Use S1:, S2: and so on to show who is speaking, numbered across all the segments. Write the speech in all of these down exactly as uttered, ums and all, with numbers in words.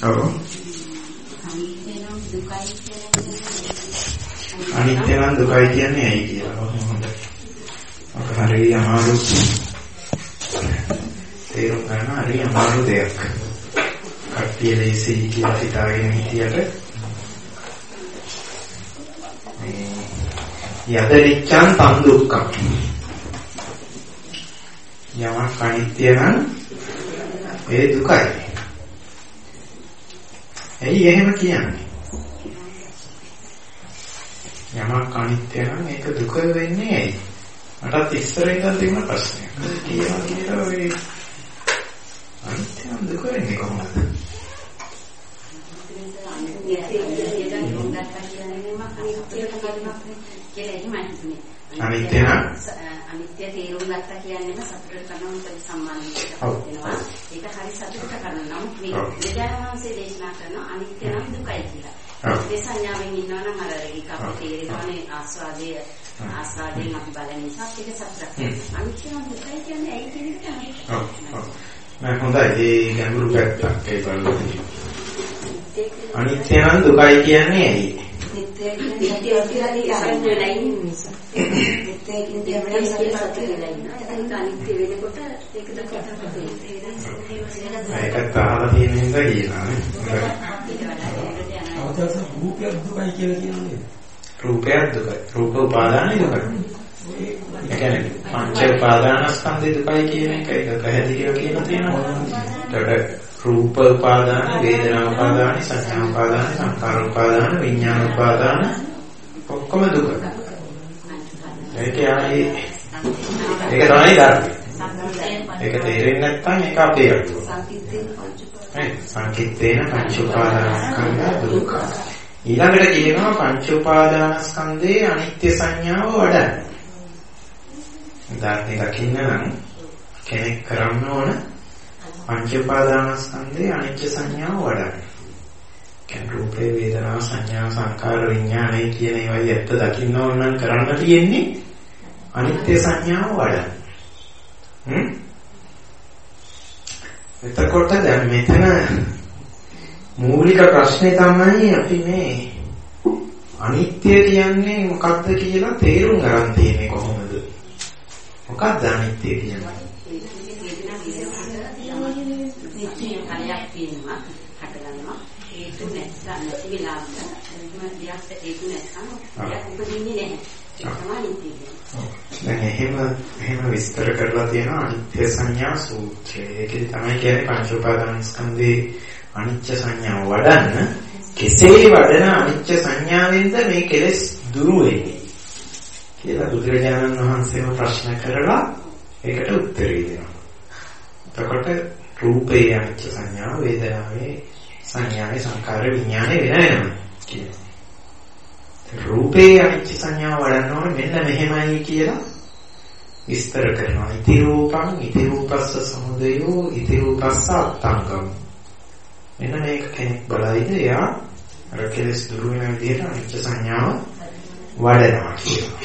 S1: ඔව්. අනිත්‍ය නම් දුකයි කියන්නේ ඇයි කියලා. හොඳයි. ඔක හරිය අමාරු තේරුම් ගන්න හරිය අමාරු දෙයක්. කට්ටිය ලේසි කියලා හිතාගෙන හිටියට යදරිච්ඡන් තම් දුක්ඛං. යමක් අනිත්‍ය නම් ඒ දුකයි. ඇයි එහෙම කියන්නේ? යමක් අනිත්‍ය නම් ඒක දුක වෙන්නේ ඇයි? මටත් ඉස්සර ඉඳන් තිබුණ ප්‍රශ්නයක්. කියලා කියලා ඔය අනිත්‍ය නම් දුක වෙන්නේ කොහොමද? අනිත්‍ය නම්
S2: අනිත්‍ය තේරුම් ගත්තා කියන්නේම සතුටට කරන පරිසම්මානයක් වෙනවා. ඒක හරි සතුටට කරන නම් මේ විද්‍යාවන්සේ දේශනා කරන අනිත්‍ය නම් දුකයි කියලා. ඒ සංඥාවෙන් ඉන්නවා නම් අර ඒක අපිට තේරෙනවානේ ආස්වාදයේ ආස්වාදයෙන් අපි බලන නිසා ඒක සතුටක්. අනිත්‍ය නම් දුකයි කියන්නේ ඇයි කියන්නේ? ඔව් ඔව්.
S1: මම හොඳයි ඒ ගැඹුරු පැත්තක් ඒ බලන්න. අනිත්‍ය නම් දුකයි කියන්නේ ඇයි?
S2: නිත්‍ය කියන්නේ සත්‍ය වෙලා නිසා. නිත්‍ය කියන්නේ වෙනස් කියලා සත්‍ය වෙලා ඉන්නවා. ඒක අනිත්‍ය වෙනකොට ඒක දක්වන්න පුළුවන්.
S1: ඒකත් අහලා තියෙන නිසා කියලානේ.
S3: අවදාස රූපය දුකයි කියලා කියන්නේ.
S1: රූපය දුකයි. රූප උපාදානයි දුකයි. ඒ කියන්නේ පංච උපාදානස්කන්ධය දුකයි කියන එක ඒක පැහැදිලිව කියලා තියෙනවා. ඒකට රූප උපාදාන, වේදනා උපාදාන, සංඥා උපාදාන, සංකාර උපාදාන, විඥාන උපාදාන ඔක්කොම දුක. ඒක යයි ඒක තමයි ධර්මය. ඒක තේරෙන්නේ නැත්නම් ඒක අපේ අඩුව. සංකිට්ඨේන පංච උපාදානස්කන්ධ දුක්ඛ. ඊළඟට කියනවා පංච උපාදානස්කන්ධයේ අනිත්‍ය සංඥාව වඩන්න. ධර්මයේ දකින්න නම් කෙනෙක් කරන්න ඕන පංච උපාදානස්කන්ධයේ අනිත්‍ය සංඥාව වඩන්න. කියන්නේ රූපේ වේදනා සංඥා සංකාර විඥානයි කියන ඒවායි ඇත්ත දකින්න ඕන නම් කරන්න තියෙන්නේ අනිත්‍ය සංඥාව වඩන්න. හ්ම් එතකොට දැන් මෙතන මූලික ප්‍රශ්නේ තමයි අපි මේ අනිත්‍ය කියන්නේ මොකක්ද කියලා තේරුම් ගන්න තියෙන්නේ කොහොමද? මොකක්ද අනිත්‍ය කියන්නේ?
S2: කාලයක් තියෙනවා හටගන්නවා ඒක නැත්නම් නැති වෙලාවට එහෙම දෙයක් ඒක නැත්නම් ඒක උපදින්නේ නැහැ ඒක තමයි නිත්‍ය
S1: දැන් එහෙම එහෙම විස්තර කරලා තියෙනවා අනිත්‍ය සංඥා සූත්‍රය. ඒකේ තමයි කියන්නේ පංච උපාදානස්කන්ධේ අනිත්‍ය සංඥාව වඩන්න කෙසේ වඩන අනිත්‍ය සංඥාවෙන්ද මේ කෙලෙස් දුරු වෙන්නේ කියලා බුදුරජාණන් වහන්සේම ප්‍රශ්න කරලා ඒකට උත්තරේ දෙනවා. එතකොට රූපේ අනිත්‍ය සංඥාව, වේදනාවේ සංඥාවේ සංකාර විඥානේ වෙන වෙනම කියනවා. රූපේ අනිත්‍ය සංඥාව වඩන්න ඕනේ මෙන්න මෙහෙමයි කියලා විස්තර කරනවා. ඉති රූපං ඉති රූපස්ස සමුදයෝ ඉති රූපස්ස අත්තංගම්. මෙන්න මේක කෙනෙක් බලයිද එයා අර කෙලස් දුරු වෙන විදිහට අනිත්‍ය සංඥාව වඩනවා කියනවා.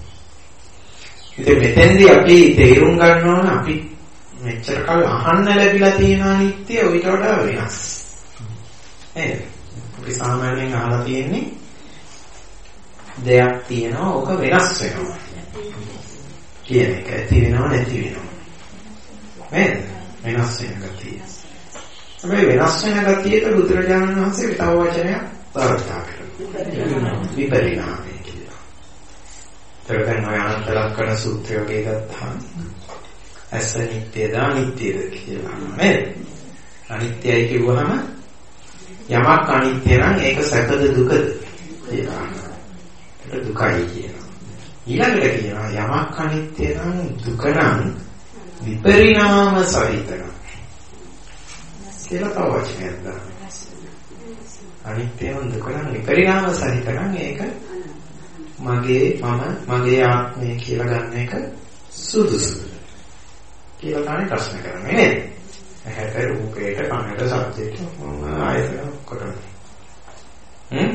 S1: ඉතින් මෙතෙන්දී අපි තේරුම් ගන්න ඕන අපි මෙච්චර කල් අහන්න ලැබිලා තියෙන අනිත්‍ය ඊට වඩා වෙනස්. නේද? අපි සාමාන්‍යයෙන් අහලා තියෙන්නේ දෙයක් තියෙනවා ඕක වෙනස් වෙනවා කියන එක. ඇති වෙනව නැති වෙනව. නේද? වෙනස් වෙන ගතිය. හැබැයි වෙනස් වෙන ගතියට බුදුරජාණන් වහන්සේ තව වචනයක් දාලා කරනවා. විපරිණාමය කියලා. ඒකෙන් ඔය අනන්ත ලක්ෂණ සූත්‍රය වගේ ගත්තාම ඇස නිට්ටයද අනිත්‍යද කියලා නේද? අනිත්‍යයි කිව්වහම යමක් අනිත්‍ය නම් ඒක සැපද දුකද කියලා. ඒක දුකයි කියනවා. ඊළඟට කියනවා යමක් අනිත්‍ය නම් දුක නම් විපරිණාම සහිත නම් කියලා තව වචනයක් දානවා. අනිත්‍ය නම් දුක නම් විපරිණාම සහිත නම් ඒක මගේ මම මගේ ආත්මය කියලා ගන්න එක සුදුසුද කියලා තමයි ප්‍රශ්න කරන්නේ නේද? ඇහැට රූපයට කනට ශබ්දයට ආයතන කොටන. හ්ම්?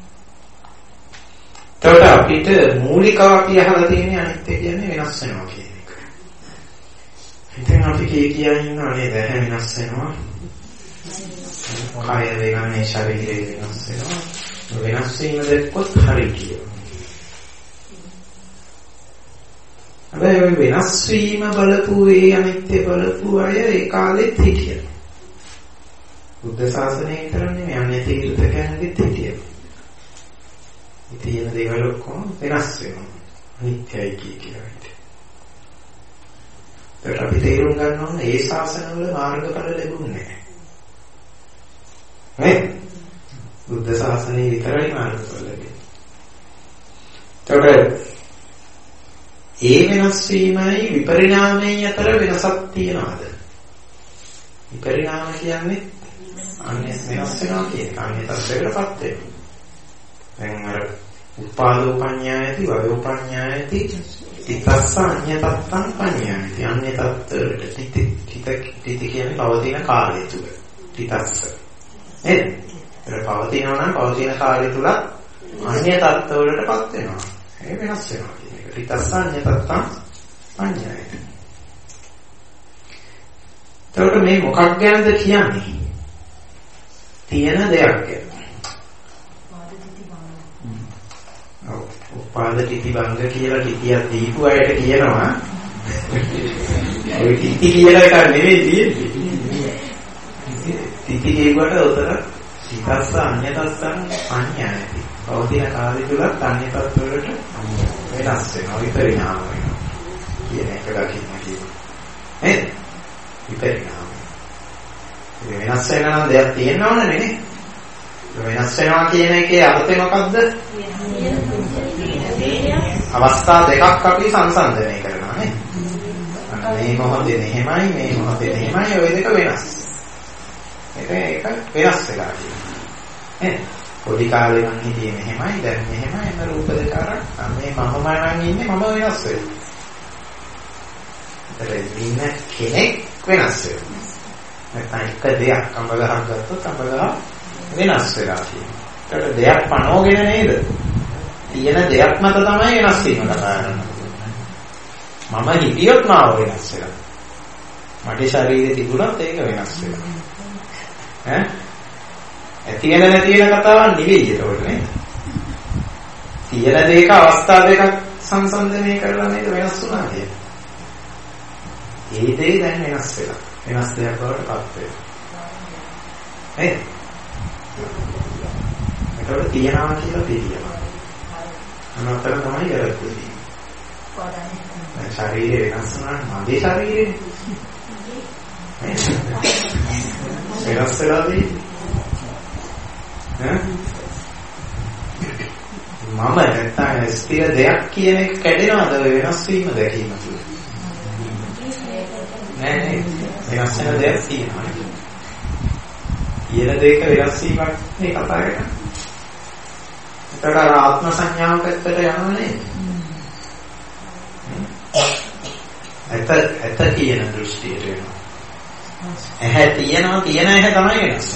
S1: එතකොට අපිට මූලිකව අපි අහලා තියෙන අනිත්‍ය කියන්නේ වෙනස් වෙනවා කියන එක. ඉතින් අපි කී කියා ඉන්නවා නේද? ඇහැ වෙනස් වෙනවා. කය වෙන මේ ශරීරය වෙනස් වෙනවා. වෙනස් වීම දැක්කොත් හරි කියනවා. හැබැයි වෙනස් වීම බලපු ඒ අනිත්‍ය බලපු අය ඒ කාලෙත් හිටියා. බුද්ධ ශාසනය විතරක් නෙමෙයි අන්නේ තීර්ථකයන්ගෙත් හිටියා. ඉතින් දේවල් ඔක්කොම වෙනස් වෙනවා. අනිත්‍යයි කියලා හිටියා. ඒකට අපි තේරුම් ගන්න ඕනේ ඒ ශාසනවල මාර්ගඵල ලැබුණේ නැහැ. නේ? බුද්ධ ශාසනය විතරයි මාර්ගඵල ලැබෙන්නේ. ඒකට ඒ වෙනස් වීමයි විපරිණාමයේ අතර වෙනසක් තියනවාද? විපරිණාම කියන්නේ අන්නේ වෙනස් වෙනවා කියන අන්නේ තත්ත්වයකටපත් වෙනවා. දැන් අර උපාදෝපඤ්ඤායති වයෝපඤ්ඤායති තිතස්ස අඤ්ඤතත්තං පඤ්ඤායති. අන්නේ තත්ත්වයට තිත තිත කියන්නේ පවතින කාලය තුල. තිතස්ස. නේද? ඒක පවතිනවා නම් පවතින කාලය තුල අඤ්ඤ තත්ත්වවලටපත් වෙනවා. ඒ වෙනස් වෙනවා. රිතස්සඤ්ඤ තත්තං පඤ්ඤායති. එතකොට මේ මොකක් ගැනද කියන්නේ? තියෙන දෙයක් ගැන. ඔව්. උපාද තිති භංග කියලා තිතියක් දීපු අයට කියනවා. ඔය තිති කියලා එකක් නෙවෙයි තියෙන්නේ. තිති කියනකොට උතර රිතස්ස අඤ්ඤ තත්තං පඤ්ඤායති. පවතින කාලය තුලත් අඤ්ඤ තත්ත්වවලට වෙනස් වෙනවා විපරිණාම වෙනවා කියන එක දකින්න කියනවා නේද විපරිණාම ඒ වෙනස් වෙනවා නම් දෙයක් තියෙන්න ඕනේ නේ වෙනස් වෙනවා කියන එකේ අර්ථය මොකක්ද අවස්ථා දෙකක් අපි සංසන්දනය කරනවා නේ මේ මොහොතේ මෙහෙමයි මේ මොහොතේ මෙහෙමයි ඔය දෙක වෙනස් ඒක ඒක වෙනස් වෙලා තියෙනවා නේ පොඩි කාලේ නම් හිටියේ මෙහෙමයි දැන් මෙහෙමයි එන රූප දෙක අරන් මේ මම මනන් ඉන්නේ මම වෙනස් වෙනවා. ඒතර ඉන්න කෙනෙක් වෙනස් වෙනවා. නැත්නම් එක දෙයක් අඹ ගහක් ගත්තොත් අඹ ගහ වෙනස් වෙලා තියෙනවා. ඒකට දෙයක් පනෝගෙන නේද? තියෙන දෙයක් මත තමයි වෙනස් වීම කතා කරන්නේ. මම හිතියොත් මාව වෙනස් වෙනවා. මගේ ශරීරයේ තිබුණත් ඒක වෙනස් වෙනවා. ඈ ඇති වෙන නැති වෙන කතාවක් නෙවෙයි ඒකට නේද? තියෙන දෙයක අවස්ථා දෙකක් සංසන්දනය කරලා නේද වෙනස් වුණා කියන්නේ. ඒ දෙය දැන් වෙනස් වෙලා. වෙනස් දෙයක් බවට පත් වෙනවා. නේද? ඒකට තියනවා කියලා පිළියනවා. අනතර තමයි කරන්නේ. දැන් ශරීරය වෙනස් වුණා මගේ ශරීරේ. වෙනස් වෙලාදී මම නැත්නම් ස්ථිර දෙයක් කියන එක කැඩෙනවද වෙනස් වීම දැකීම තුළ? නෑ නෑ වෙනස් වෙන දෙයක් තියෙනවා. කියන දෙයක වෙනස් වීමක් මේ කතා කරන්නේ. ඒකට ආත්ම සංඥාව පැත්තට යනවා නේද? ඇත ඇත කියන දෘෂ්ටියට එනවා. ඇහැ තියෙනවා තියෙන ඇහැ තමයි වෙනස්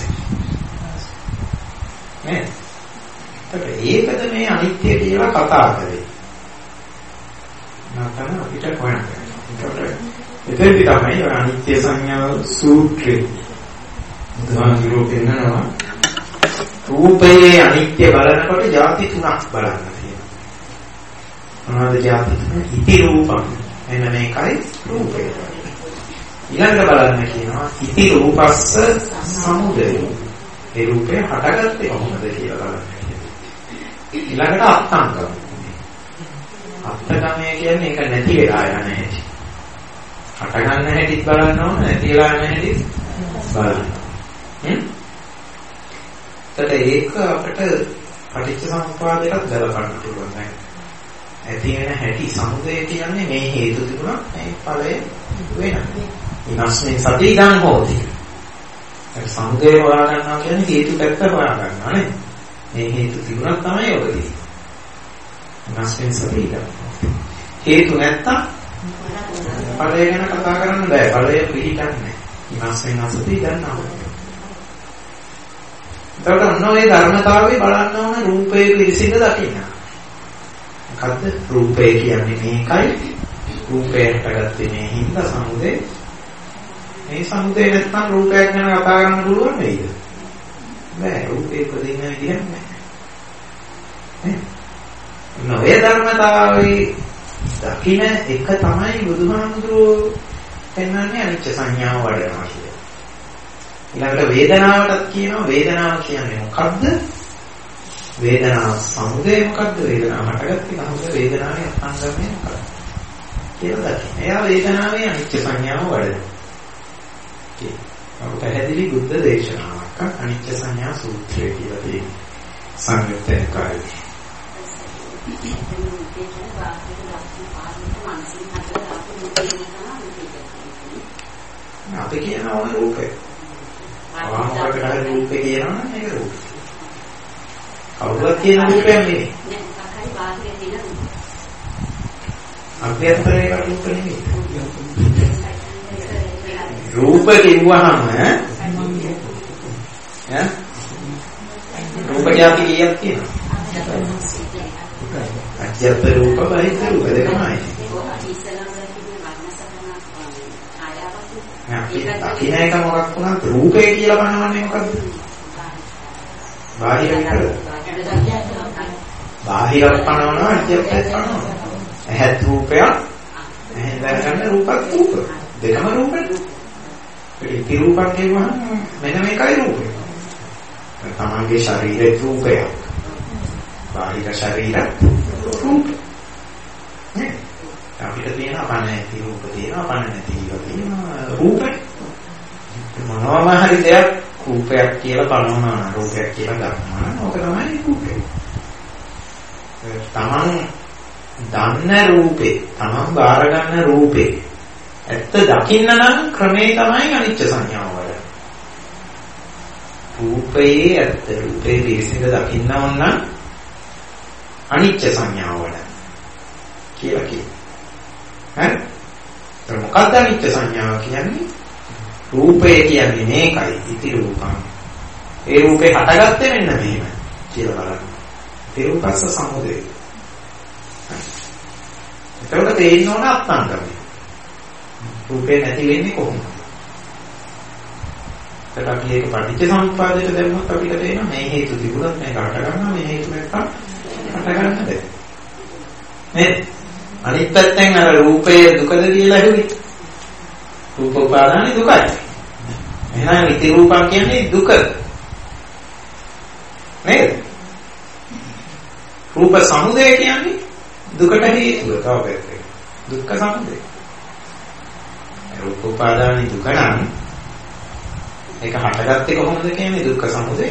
S1: වෙන්නේ. ඒකද මේ අනිත්‍ය කියලා කතා කරේ. නැත්නම් අපිට හොයන්න බැහැ. එතෙන්දි තමයි අනිත්‍ය සංඥාව සූත්‍රේ බුදුහාමුදුරුවෝ කියනවා රූපයේ අනිත්‍ය බලනකොට ಜಾති තුනක් බලන්න තියෙනවා. මොනවද ಜಾති තුන? ඉති රූපම්. එන්න මේකයි රූපය. ඊළඟට බලන්න කියනවා ඉති රූපස්ස සමුදය. ඒ රූපය හටගත්තේ කොහොමද කියලා බලන්න. ඊළඟට අත්ංගම. අත්ංගමය කියන්නේ ඒක නැති වෙලා යන හැටි. හට ගන්න හැටිත් බලන්න ඕන නැති වෙලා යන හැටිත් බලන්න. හ්ම්? ඒත් ඒක අපිට පටිච්චසමුප්පාදයට ගලපන්න පුළුවන් නෑ. ඇති වෙන හැටි සමුදය කියන්නේ මේ හේතු තිබුණා මේ ඵලය වෙනවා. ඊනස්නේ සති ඉඳන් හොති. ඒ සමුදය හොයා ගන්නවා කියන්නේ හේතු පැත්ත හොයා ගන්නවා නේ. මේ හේතු තිබුණා තමයි ඔක තියෙන්නේ. ඊනස්නේ සති ඉඳන්. හේතු නැත්තම් ඵලය ගැන කතා කරන්න බෑ. ඵලය පිළිගන්නේ. ඊනස්නේ සති ගන්නවා. එතකොට ඔන්න ඔය ධර්මතාවය බලන්න ඕන රූපේ පිළිසිඳ දකින්න. මොකද්ද රූපය කියන්නේ මේකයි. රූපය හටගත්තේ මේ හින්දා සමුදේ. මේ සමුදේ නැත්නම් රූපයක් ගැන කතා කරන්න පුළුවන් නේද? නෑ රූපේ උපදින්න විදියක් නෑ. නොවේ ධර්මතාවයේ දකින්න එක තමයි බුදුහාමුදුරුවෝ පෙන්වන්නේ අනිච්ච සංඥාව වඩනවා කියලා. ඊළඟට වේදනාවටත් කියනවා වේදනාව කියන්නේ මොකද්ද? වේදනාව සමුදය මොකද්ද? වේදනාව හටගත්තේ කොහොමද? වේදනාවේ අංගමය මොකක්ද? කියලා දකින්න. එයා වේදනාවේ අනිච්ච සංඥාව වඩනවා. ඒක පැහැදිලි බුද්ධ දේශනාවක් අනිච්ච සංඥා සූත්‍රය කියලා තියෙනවා. සංයුත්ත නිකායේ. අපි කියනවා ඕන රූපේ. ආවමකට හරි රූපේ කියනවා නම් ඒක රූපේ. කවුරුත් කියන රූපයක් නෙවෙයි.
S2: නෑ අකරි බාහිරේ තියෙන රූප.
S1: අභ්‍යන්තරේ රූප නෙවෙයි. රූප කිව්වහම ඈ රූප જાති කීයක් තියෙනවද? අජ්ජත් රූප බහිත් රූප දෙකමයි. අකින එක මොකක් වුණත් රූපේ කියලා පනවන්නේ මොකද්ද? බාහිර විතර. බාහිරත් පනවනවා අජ්ජත් පනවනවා. ඇහත් රූපයක් ඇහෙන් දැනගන්න රූපක් රූප. දෙකම රූපේ. ඉති රූපක් කියවහම මෙන්න මේකයි රූපය. තමන්ගේ ශරීරයේ රූපයක්. බාහිර ශරීරය රූප. නේ? අපිට තියෙන අපන නැති රූප තියෙනවා, අපන නැති ඒවා තියෙනවා රූපේ. මොනවාම හරි දෙයක් රූපයක් කියලා බලනවා, රූපයක් කියලා ගන්නවා. ඕක තමයි රූපේ. තමන් දන්න රූපේ, තමන් බාර ගන්න රූපේ ඇත්ත දකින්න නම් ක්‍රමේ තමයි අනිච්ච සංඥාව වල. රූපේ ඇත්ත රූපේ පිරිසිදු දකින්න ඕන නම් අනිච්ච සංඥාව වල කියලා කියනවා. හරි? ඒක මොකක්ද අනිච්ච සංඥාව කියන්නේ? රූපේ කියන්නේ මේකයි ඉති රූපං. ඒ රූපේ හටගත්තේ මෙන්න මෙහෙම කියලා බලන්න. ඉති රූපස්ස සමුදය. එතකොට තේින්න ඕන අත්ංගමයි. රූපේ නැති වෙන්නේ කොහොමද? ඒකට අපි ඒක පටිච්ච සමුප්පාදයට දැම්මොත් අපිට තේරෙනවා මේ හේතු තිබුණත් මේක හට ගන්නවා මේ හේතු නැත්තම් හට ගන්න බැහැ. නේද? අනිත් පැත්තෙන් අර රූපයේ දුකද කියලා හෙවි. රූප උපාදානේ දුකයි. එහෙනම් ඉති රූපං කියන්නේ දුක. නේද? රූප සමුදය කියන්නේ දුකට හේතුව තව පැත්තකින්. දුක්ඛ සමුදය. රූප උපාදානයි දුක නම් ඒක හටගත්තේ කොහොමද කියන්නේ දුක්ඛ සමුදය.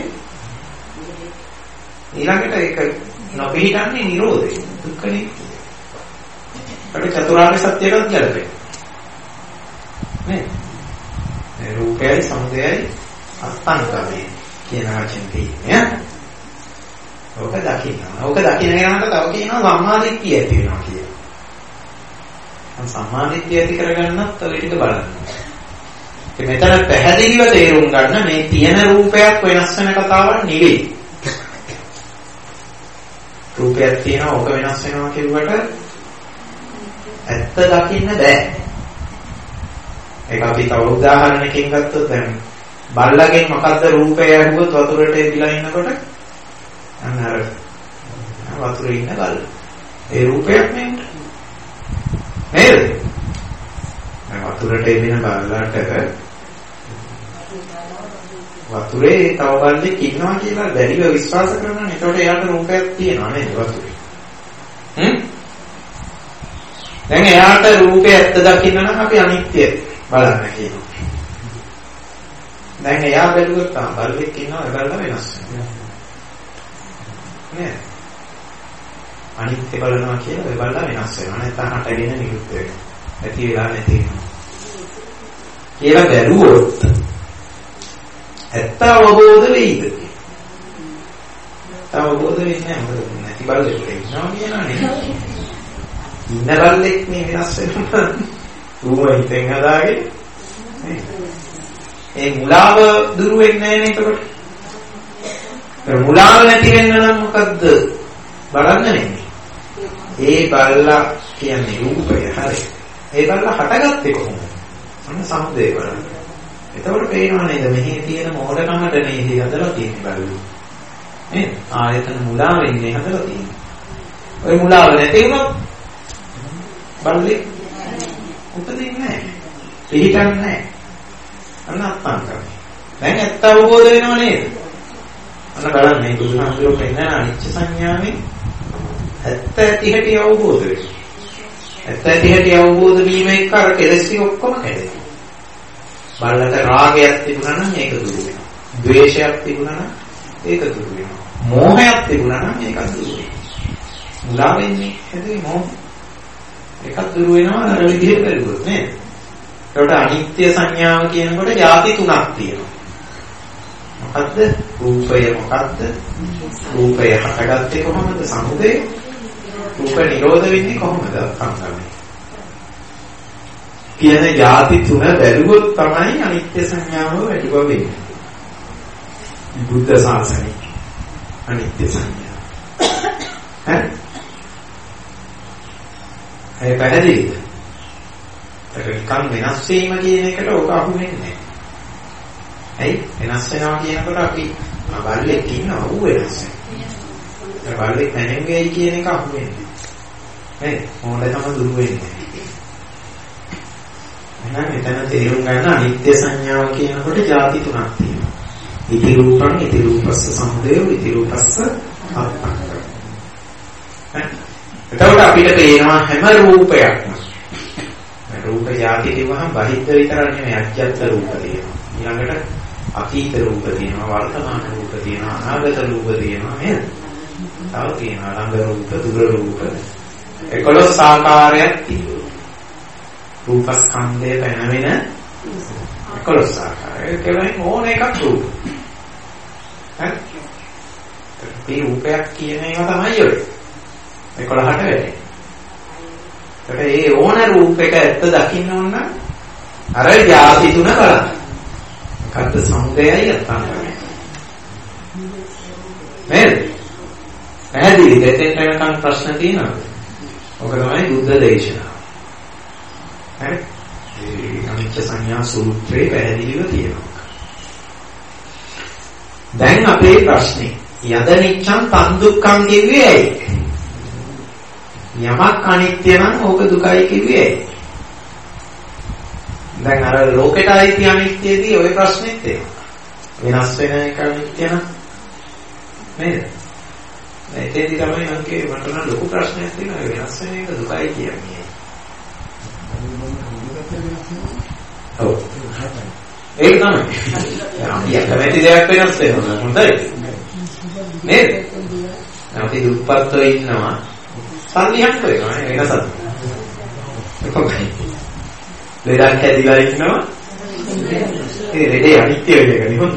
S1: ඊළඟට ඒක නොපිහිටන්නේ නිරෝධය දුක්ඛ නිරෝධය. ඒක චතුරාර්ය සත්‍යයකට ගැලපෙන්නේ. නේ? ඒ රූපයයි සමුදයයි අත්ංගමයි කියන වචන තියෙන්නේ. ඕක දකින්න. ඕක දකින්න යනකොට තව කියනවා සම්මාදිට්ඨිය ඇති වෙනවා කියලා. සම්මාදිට්ඨිය ඇති කරගන්නත් ඔය ටික බලන්න. ඒ මෙතන පැහැදිලිව තේරුම් ගන්න මේ තියෙන රූපයක් වෙනස් වෙන කතාවක් නෙවෙයි. රූපයක් තියෙනවා ඕක වෙනස් වෙනවා කියුවට ඇත්ත දකින්න බෑ. ඒක අපි තව උදාහරණයකින් ගත්තොත් දැන් බල්ලගෙන් මොකද්ද රූපය ඇහුවොත් වතුරට එදිලා ඉන්නකොට අන්න අර වතුරේ ඉන්න බල්ල. ඒ රූපයක් නෙමෙයි. නේද? වතුරට එදින බල්ලට වතුරේ තව බල්ලෙක් ඉන්නවා කියලා දැඩිව විශ්වාස කරනවා. ඒකට එයාට රූපයක් තියෙනවා නේද වතුරේ? හ්ම්? දැන් එයාට රූපය ඇත්ත දකින්න නම් අපි අනිත්‍ය බලන්න කියනවා. දැන් එයා බැලුවොත් ආ බල්ලෙක් ඉන්නවා ඒ බල්ල වෙනස් වෙනවා. නේ? අනිත්‍ය බලනවා කියලා ඒ බල්ල වෙනස් වෙනවා. නැත්නම් හටගෙන නිරුද්ධ වෙනවා. ඇති වෙලා නැති වෙනවා. කියලා බැලුවොත් ඇත්ත අවබෝධ වෙයිද? අවබෝධ වෙන්නේ නැහැ. මොකද නැති බල්ලෙක් ඉන්නවා කියනනේ. ඉන්න බල්ලෙක් නේ වෙනස් වෙනවා. ඌම හිතෙන් හදාගෙන ඒ මුලාව දුරු වෙන්නේ නැහැ නේ එතකොට. ඒ මුලාව නැති වෙන්න නම් මොකද්ද බලන්න නෙමෙයි. ඒ බල්ලා කියන්නේ රූපය හරි. ඒ බල්ලා හටගත්තේ කොහොමද? අන්න සමුදේ බලන්න. එතකොට පේනවා නේද මෙහි තියෙන මොහොතකමට නේ හදලා තියෙන්නේ බලන්න. නේද? ආයතන මුලා වෙන්නේ හදලා තියෙන්නේ. ඔය මුලාව නැති වුණොත් බලලේ උපදින්නේ නැහැ. පිළිටන්නේ නැහැ. අන්න අත්පන් කරන්නේ. දැන් ඇත්ත අවබෝධ වෙනව නේද? අන්න බලන්න මේ බුදුහාමුදුරුවෝ පෙන්නන අනිච්ච සංඥාවෙන් ඇත්ත ඇති හැටි අවබෝධ වෙනවා. ඇත්ත ඇති හැටි අවබෝධ වීම එක්ක අර කෙලෙස් ටික ඔක්කොම කැඩෙනවා. බලලට රාගයක් තිබුණා නම් ඒක දුරු වෙනවා. ද්වේෂයක් තිබුණා නම් ඒක දුරු වෙනවා. මෝහයක් තිබුණා නම් ඒක දුරු වෙනවා. මුලා වෙන්නේ හැදේ මෝහ. ඒකත් දුරු වෙනවා අර විදිහට කරුවොත් නේද? ඒකට අනිත්‍ය සංඥාව කියනකොට ಜಾති තුනක් තියෙනවා. මොකද්ද? රූපය මොකද්ද? රූපය හටගත්තේ කොහොමද? සමුදය. රූප නිරෝධ වෙන්නේ කොහොමද? සංගමයි. කියන ಜಾති තුන බැලුවොත් තමයි අනිත්‍ය සංඥාව වැඩිව වෙන්නේ. බුද්ධ ශාසනය අනිත්‍ය සංඥාව. හරි? ඒ පැහැදිලිද? ඒක නිකන් වෙනස් වීම කියන එකට ඔක අහු වෙන්නේ නැහැ. ඇයි? වෙනස් වෙනවා කියනකොට අපි බල්ලෙක් ඉන්නවා ඌ වෙනස් වෙනවා. ඒ බල්ලෙක් නැණෙන්නේ කියන එක අහු වෙන්නේ. නේද? මොකද තමයි දුරු වෙන්නේ. එහෙනම් මෙතන තේරුම් ගන්න අනිත්‍ය සංඥාව කියනකොට ಜಾති තුනක් තියෙනවා. ඉති රූපං, ඉති රූපස්ස සමුදය, ඉති රූපස්ස අත්පංච. එතකොට අපිට පේනවා හැම රූපයක්ම රූප જાති කියවහම බහිද්ද විතර නෙමෙයි අජ්ජත් රූප තියෙනවා. ඊළඟට අතීත රූප තියෙනවා, වර්තමාන රූප තියෙනවා, අනාගත රූප තියෙනවා නේද? තව තියෙනවා ළඟ රූප, දුර රූප. එකොළොස් ආකාරයක් තියෙනවා. රූපස්කන්ධය පැනවෙන එකොළොස් ආකාරය. ඒ කියන්නේ ඕන එකක් රූප. හරි? මේ රූපයක් කියන ඒවා තමයි ඔය. එකොළහට වැඩි. ඒ ඕන රූපයක ඇත්ත දකින්න ඕන නම් අර ಜಾති තුන බලන්න. මොකද්ද සමුදයයි අත්ංගමයි. නේද? පැහැදිලි දෙතෙන් යනකම් ප්‍රශ්න තියෙනවද? ඔක තමයි බුද්ධ දේශනාව. හරි? ඒ අනිච්ච සංඥා සූත්‍රයේ පැහැදිලිව තියෙනවා. දැන් අපේ ප්‍රශ්නේ යද නිච්ඡං තන් දුක්ඛං කිව්වේ ඇයි? යමක් අනිත්‍ය නම් ඕක දුකයි කිව්වේ ඇයි? දැන් අර ලෝකෙට අයිති අනිත්‍යදී ওই ප්‍රශ්නෙත් එනවා. වෙනස් වෙන එක අනිත්‍ය නම් නේද? එතෙන්දි තමයි මගේ මට නම් ලොකු ප්‍රශ්නයක් තියෙනවා. වෙනස් වෙන එක දුකයි කියන්නේ. ඔව්. ඒක තමයි. අපි අකමැති දෙයක් වෙනස් වෙනවා. හොඳයි. නේද? අපි දුක්පත්ව ඉන්නවා. සල්ලියක් වෙනවා වෙනසක්. කොහොමයි? ලෙඩක් ඇදිලා ඉන්නවා. ඒ ලෙඩේ අනිත්‍ය වෙන එක නෙමෙයි.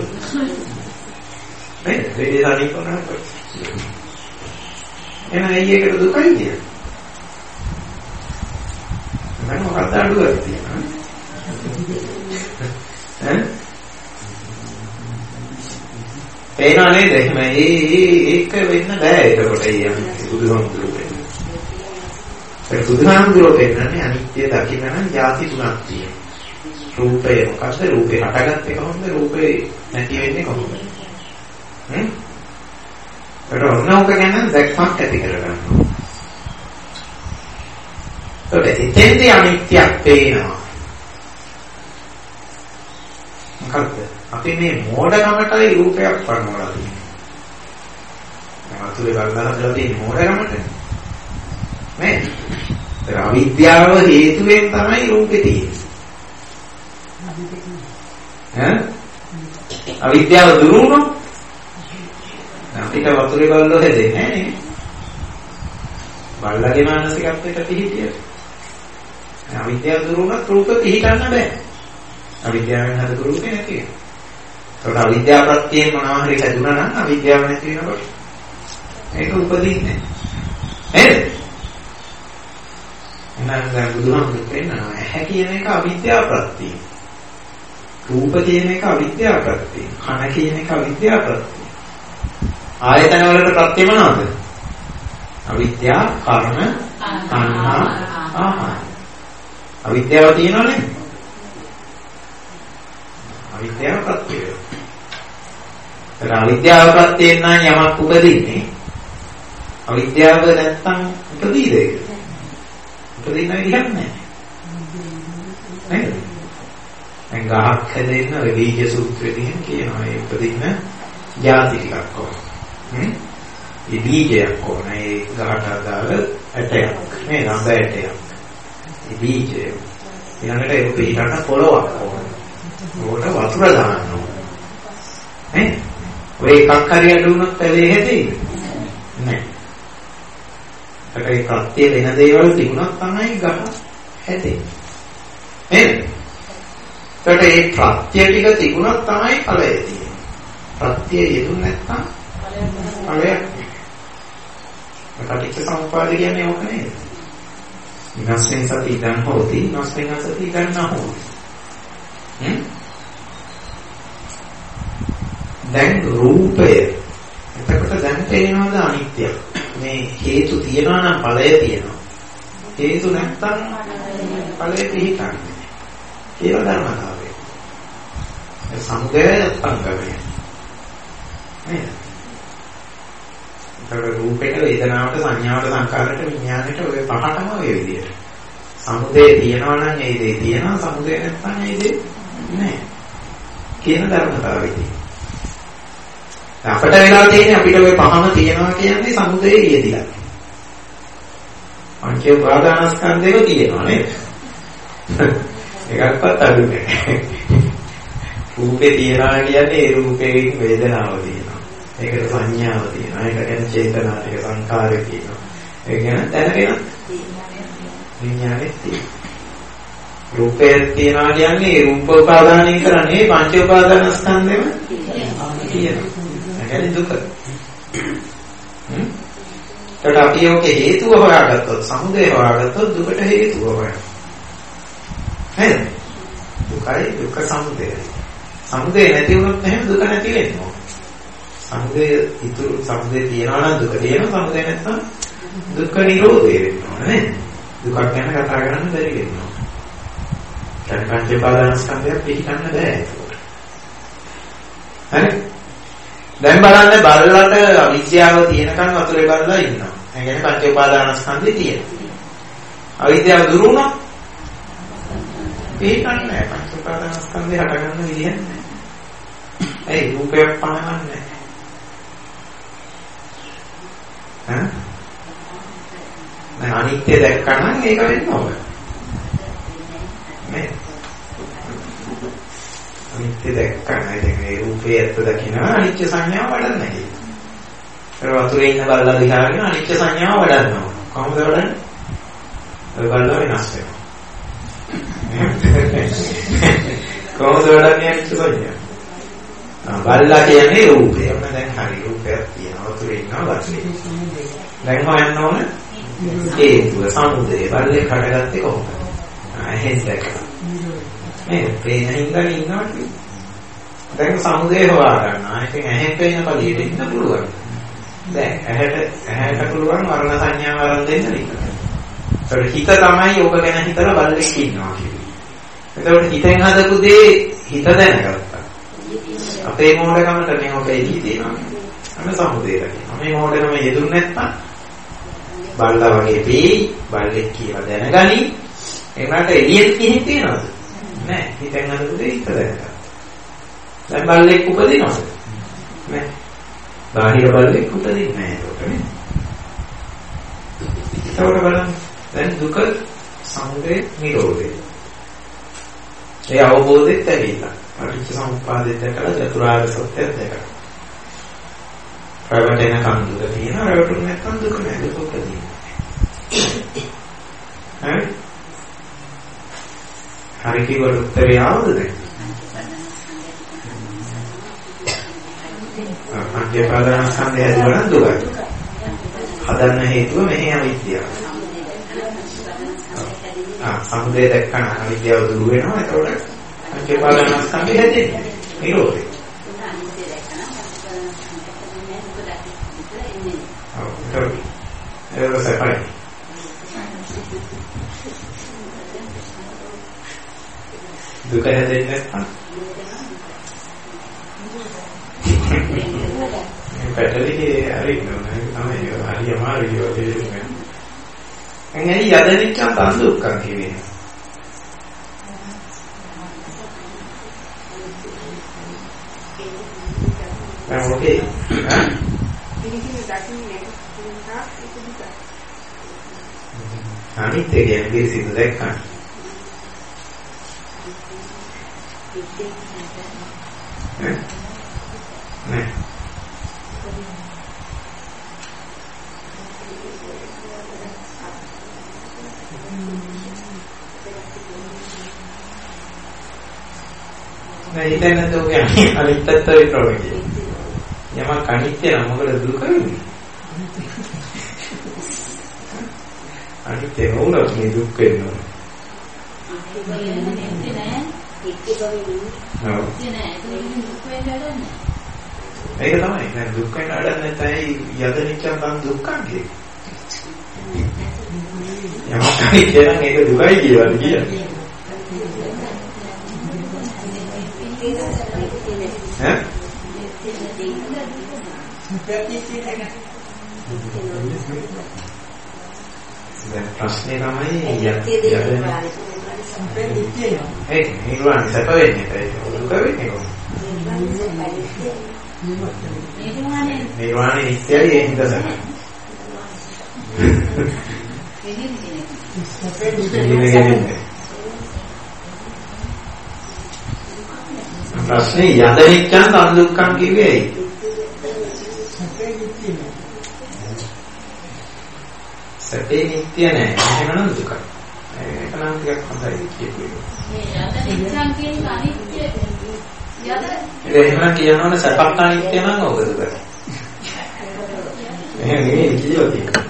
S1: නේද? ලෙඩේ අනිත්‍ය කරනවා. එහෙනම් ඒකට දුකයි කියන්නේ. මම මොකක්ද අඩුවක් තියෙනවා. ඈ? පේනවා නේද? එහෙනම් ඒ ඒක වෙන්න බෑ ඒකට ඒ බුදුහාමුදුරුවෝ. ඒ බුදුහාමුදුරුවෝ පෙන්නන්නේ අනිත්‍ය දකින්න නම් ಜಾති තුනක් තියෙනවා. රූපය මොකක්ද? රූපේ හටගත්තේ කොහොමද? රූපේ නැති වෙන්නේ කොහොමද? හ්ම්? ඒක ඔන්නෝක ගැන දැක්මක් ඇති කරගන්නවා. ඒක එතෙන්දී අනිත්‍යයක් පේනවා. මොකක්ද? අපි මේ මෝඩකමටයි රූපයක් පනවලා තියෙන්නේ. අතුලේ බලලා හදලා තියෙන මෝඩකමට. නේද? ඒ අවිද්‍යාව හේතුවෙන් තමයි රූපේ තියෙන්නේ. ඈ? අවිද්‍යාව දුරු වුණොත් අපිට වතුරේ බලලා හැදෙන්නේ නැහැ නේ. බල්ලගේ මානසිකත්වයට පිළිහිටියට. අවිද්‍යාව දුරු වුණොත් රූප පිළිහිටන්න බෑ. අවිද්‍යාවෙන් හදපු රූපේ නැති වෙනවා. ඒකට අවිද්‍යාව ප්‍රත්‍යයෙන් මොනවා හරි හැදුනා නම් අවිද්‍යාව නැති වෙනකොට ඒක උපදින්නේ නේද? එහෙනම් දැන් බුදුහාමුදුරුවෝ කියනවා ඇහැ කියන එක අවිද්‍යාව ප්‍රත්‍යය. රූප කියන එක අවිද්‍යාව ප්‍රත්‍යය. කන කියන එක අවිද්‍යාව ප්‍රත්‍යය. ආයතන වලට ප්‍රත්‍ය මොනවද? අවිද්‍යාව, කර්ම, තණ්හා, ආහාර. අවිද්‍යාව තියෙනවනේ. අවිද්‍යාව ප්‍රත්‍ය වේදනා. ඒතර අවිද්‍යාව ප්‍රත්‍යයෙන් නම් යමක් උපදින්නේ. අවිද්‍යාව නැත්තම් උපදීද ඒක? උපදින්න විදිහක් නැහැ. නේද? දැන් ගහක් හැදෙන්න ඔය බීජ සූත්‍රයෙන් කියනවා ඒ උපදින්න ಜಾති ටිකක් ඕන. හ්ම්? ඒ බීජයක් ඕන. ඒ ගහට අදාළ ඇටයක්. මේ නඳ ඇටයක්. ඒ බීජය. ඊළඟට ඒක පිටට පොළොවක් ඕන. ඕකට වතුර දාන්න ඕන. නේ? ඔය එකක් හරි අඩු වුණොත් ඇලේ හැදෙයිද? නැහැ. ඒකේ ප්‍රත්‍ය වෙන දේවල් තිබුණොත් තමයි ගහ හැදෙන්නේ. නේද? ඒකට ඒ ප්‍රත්‍ය ටික තිබුණොත් තමයි ඵලය තියෙන්නේ. ප්‍රත්‍ය යෙදුනේ නැත්නම් ඵලයක් නෑ. ඒකට සම්පාද කියන්නේ ඕක නේද? විනාශයෙන් සති ඉදන් හොති, විනාශයෙන් සති ඉදන් නැහොති. හ්ම්? දැන් රූපය එතකොට දැන් තේරෙනවද අනිත්‍යය? මේ හේතු තියනවා නම් ඵලය තියෙනවා. හේතු නැත්නම් ඵලය පිහිටන්නේ. ඒව ධර්මතාවය. ඒ සමුදය අත්ංගමයි. නේද? ඒතර රූපේට වේදනාවට සංඥාවට සංකාරයට විඥාණයට ඔය පහටම ඔය විදියට. සමුදය තියනවා නම් ඒ දේ තියෙනවා, සමුදය නැත්නම් ඒ දේ නැහැ. කියන ධර්මතාවයයි. අපිට වෙලා තියෙන්නේ අපිට ඔය පහම තියනවා කියන්නේ සමුදේ යෙදිලා. පංච උපාදානස්කන්ධේව තියෙනවා නේද? එකක්වත් අඩු නැහැ. රූපේ තියනවා කියන්නේ ඒ රූපේ වේදනාව තියෙනවා. ඒකට සංඥාව තියෙනවා. ඒක කියන්නේ චේතනා ටික සංකාරය තියෙනවා. ඒ කියන්නේ දැනගෙන විඥානේ තියෙනවා. රූපේ තියනවා කියන්නේ ඒ රූප උපාදානය කරන්නේ පංච උපාදානස්කන්ධේම තියෙනවා. කියන්නේ දුක. හ්ම්? ඒකට අපි ඔකේ හේතුව හොයාගත්තොත්, සමුදය හොයාගත්තොත් දුකට හේතුව හොයනවා. නේද? දුකයි දුක්ඛ සමුදයයි. සමුදය නැති වුණොත් එහෙම දුක නැති වෙනවා. සමුදය ඉතුරු සමුදය තියනවා නම් දුක තියෙනවා, සමුදය නැත්නම් දුක්ඛ නිරෝධය වෙනවා නේද? දුකක් ගැන කතා කරන්න බැරි වෙනවා. දැන් පංච උපාදානස්කන්ධය පිළිගන්න බෑ ඒක. හරි? දැන් බලන්න බල්ලට අවිද්‍යාව තියෙනකන් වතුරේ බල්ලා ඉන්නවා. ඒ කියන්නේ පංච උපාදානස්කන්ධය තියෙනවා. අවිද්‍යාව දුරු වුණා. ඒක නෑ පංච උපාදානස්කන්ධය හටගන්න විදිහක් නෑ. ඒ රූපයක් පනවන්නේ නෑ. හා? දැන් අනිත්‍ය දැක්කම ඒක වෙන්න ඕන. නේ? අනිත්‍ය දැක්කම ඒ රූපේ ඇත්ත දකිනවා අනිත්‍ය සංඥාව වඩන්න කියනවා. ඒ වතුරේ ඉන්න බල්ලා දිහාගෙන අනිත්‍ය සංඥාව වඩන්නවා. කොහොමද වඩන්නේ? ඔය බල්ලා වෙනස් වෙනවා. කොහොමද වඩන්නේ අනිත්‍ය සංඥාව? ආ බල්ලා කියන්නේ රූපය. ඔන්න දැන් හරි රූපයක් තියෙනවා. වතුරේ ඉන්නවා වතුරේ. දැන් හොයන්න ඕන හේතුව සමුදය. බල්ලේ කඩගත්තේ කොහොමද? ආ එහෙන් දැක්කා. මේ ප්‍රේණින්දන් ඉන්නවා කියන්නේ. දැන් සමුදය හොයා ගන්නවා. ඒකෙන් ඇහෙන් පේන පළියට ඉන්න පුළුවන්. දැන් ඇහැට ඇහැට පුළුවන් වර්ණ සංඥාව වරන් දෙන්න නේ. ඒතකොට හිත තමයි ඔබ ගැන හිතලා බල්ලෙක් ඉන්නවා කියන්නේ. එතකොට හිතෙන් හදපු දේ හිත දැනගත්තා. අපේ මොඩකමට මේ ඔබ එළි තියෙනවා. අන්න සමුදය කියනවා. මේ මොඩකම යෙදුන්නේ නැත්නම් බල්ලා වගේ වෙයි, බල්ලෙක් කියලා දැනගනි. ඒකට එළියෙත් කිහිප තියනවාද? නෑ. හිතෙන් හදපු දේ හිත දැනගත්තා. දැන් බල්ලෙක් උපදිනවද? නෑ. බාහිර බල්ලෙක් උපදින්නේ නෑ ඒකට නේ. ඒකට බලන්න. දැන් දුක සමුදය නිරෝධය. ඒ අවබෝධෙත් ඇවිල්ලා. පටිච්ච සමුප්පාදෙත් දැකලා චතුරාර්ය සත්‍යයත් දැකලා. ප්‍රවටෙන කන්දුක තියෙන රැවටුනේ නැත්නම් දුක නෑ දුක උපදින්නේ. හරි? හරි කිව්වට උත්තරය ආවද දැන්? පංච උපාදානස්කන්ධය ඇතුළත දුකයි. හදන්න හේතුව මෙහි අවිද්‍යාව. ආ සමුදය දැක්කම අවිද්‍යාව දුරු වෙනවා. ඒතකොට පංච උපාදානස්කන්ධය හැදෙන්නේ. නිරෝධය. ඔව්. ඒක සපයි. දුක හැදෙන්නේ නැත්නම් පැටලි හරි තමයි හරි අමාරුයි ඔය දෙයක්. එන්නේ යදනිච්ච තන් දුක්ඛ කියන්නේ. දැන් ඔකේ ඈ පිළිසින දකින්නේ නැහැ ඒක දුක. අනිත් එක කියන්නේ පිළිසින දැක්කම. ඈ නේ නෑ ඉතින් නේද ඔය අනිත් පැත්ත විතරයි කියන්නේ. යමක් අනිත්‍ය නම් මොකද දුක වෙන්නේ? අනිත්‍ය නෝනක් මේ දුක් වෙනවා. ඒක තමයි දැන් දුක් වෙන අඩන්නේ තයි යදනිච්චන් තන් දුක්ඛං කියන්නේ. යමක් අනිත්‍ය නම් ඒක දුකයි කියලා කියන්නේ. ඈ දැන් ප්‍රශ්නේ තමයි ඒක නිර්වාණ සැප වෙන්නේ ඒක දුක වෙන්නේ කොහොමද? නිර්වාණය නිත්‍යයි ඒ හින්දා සැප. ප්‍රශ්නේ යදනිච්චන් තන් දුක්ඛං කිව්වේ ඇයි? සැපේ නිත්‍ය නෑ. එහෙමනම් දුකයි. ඒක නම් ටිකක් හොඳයි කියපුවේ. මේ යදනිච්චන් කියන අනිත්‍ය යද එහෙම කියනවනේ සැපක් අනිත්‍ය නම් ඕක දුකයි. එහෙම නෙමෙයි කියලා තියෙනවා.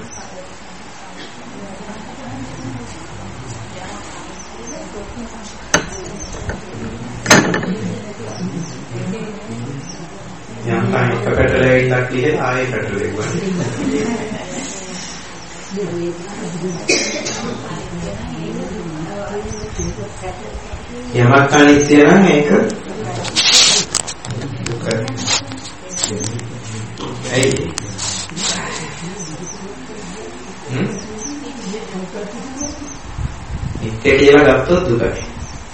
S1: යම් එක පැටලෙවිලක් කියලා ආයෙ පැටලෙවුවා. යමක් අනිත්‍ය නම් ඒක දුකයි. ඇයි? හ්ම්? නිත්‍ය කියලා ගත්තොත් දුකයි.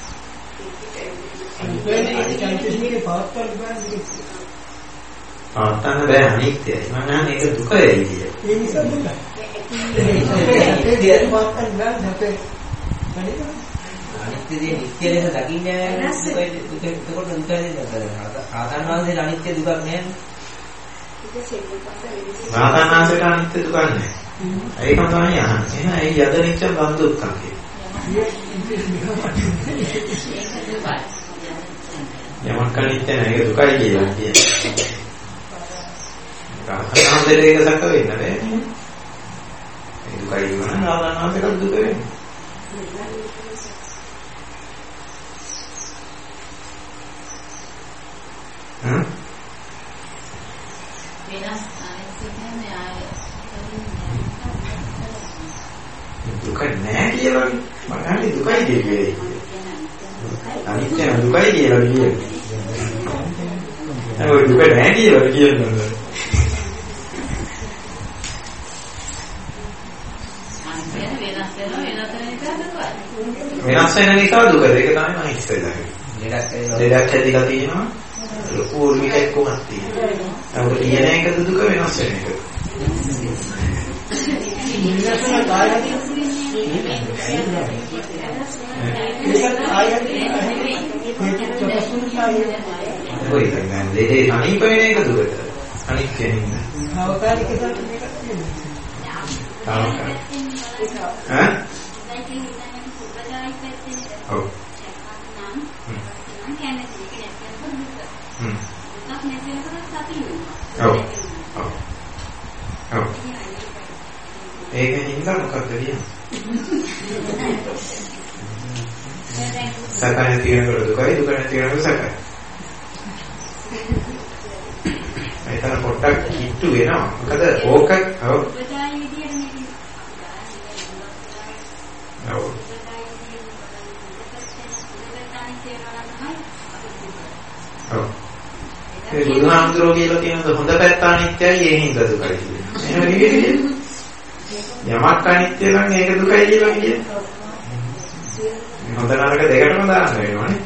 S1: පාත්තන්න බෑ අනිත්‍යයි. මම නෑ ඒක දුකයි කියන්නේ. ඒ නිසා දුකයි. ඒ දෙයක් පාත්තන්න බෑ අපේ. අනිත්‍ය දේ නිත්‍ය ලෙස දකින්නේ දුකයි දුක එතකොට දුකයි නේද? ආදානවාන්සේ අනිත්‍ය දුකක් නෑ. ආදානවාන්සේ අනිත්‍ය දුකක් නෑ. ඒකම තමයි අහන්නේ. එහෙනම් ඒ යදනිච්ච බන්දුක්ඛ කියන්නේ. යමක් අනිත්‍ය නෑ ඒක දුකයි කියලා කියන්නේ. ආදානවාන්සේ ඒක සැක වෙන්නේ නෑ. ඒ දුකයි වුණා ආදානවාන්සේට දුක වෙන්නේ. හ්ම් වෙනස් අනිත් කියන්නේ ආය දුක නෑ කියලා මම අහන්නේ දුකයි කියන්නේ අනිත්‍ය දුකයි කියලා කියන්නේ ඔය දුක නෑ කියලා කියන්නේ වෙනස් වෙන නිසා දුක දෙක තමයි මම ඉස්සෙල්ලා කියන්නේ දෙකක් ඇතිලා තියෙනවා ලොකු උර්මිකයක් කොහොමද තියෙන්නේ අපිට කියන එකද දුක වෙනස් වෙන එක ඉන්නසන කායදී ඔය දැන් දෙලේ අනිප වෙන එක දුකට අනිත් කියන්නේ අවකාලික සත්‍ය මේකක් තියෙනවා ඈ ඔව් ඔව් ඔව් ඔව් ඒකෙන් ඉඳන් මොකක්ද කියන්නේ සැකයන් තියෙනකොට දුකයි දුක නැති වෙනකොට සැකයි ඒතර පොට්ටක් කිට්ටු වෙනවා මොකද ඕක ඔව් ඔව් ඔව් ඒ බුදුහාමුදුරුවෝ කියලා තියෙන හොඳ පැත්ත අනිත්‍යයි ඒ හින්දා දුකයි කියන්නේ. එහෙම නෙවෙයි. යමක් අනිත්‍ය නම් ඒක දුකයි කියලා කියන්නේ. හොඳ නරක දෙකටම දාන්න වෙනවනේ.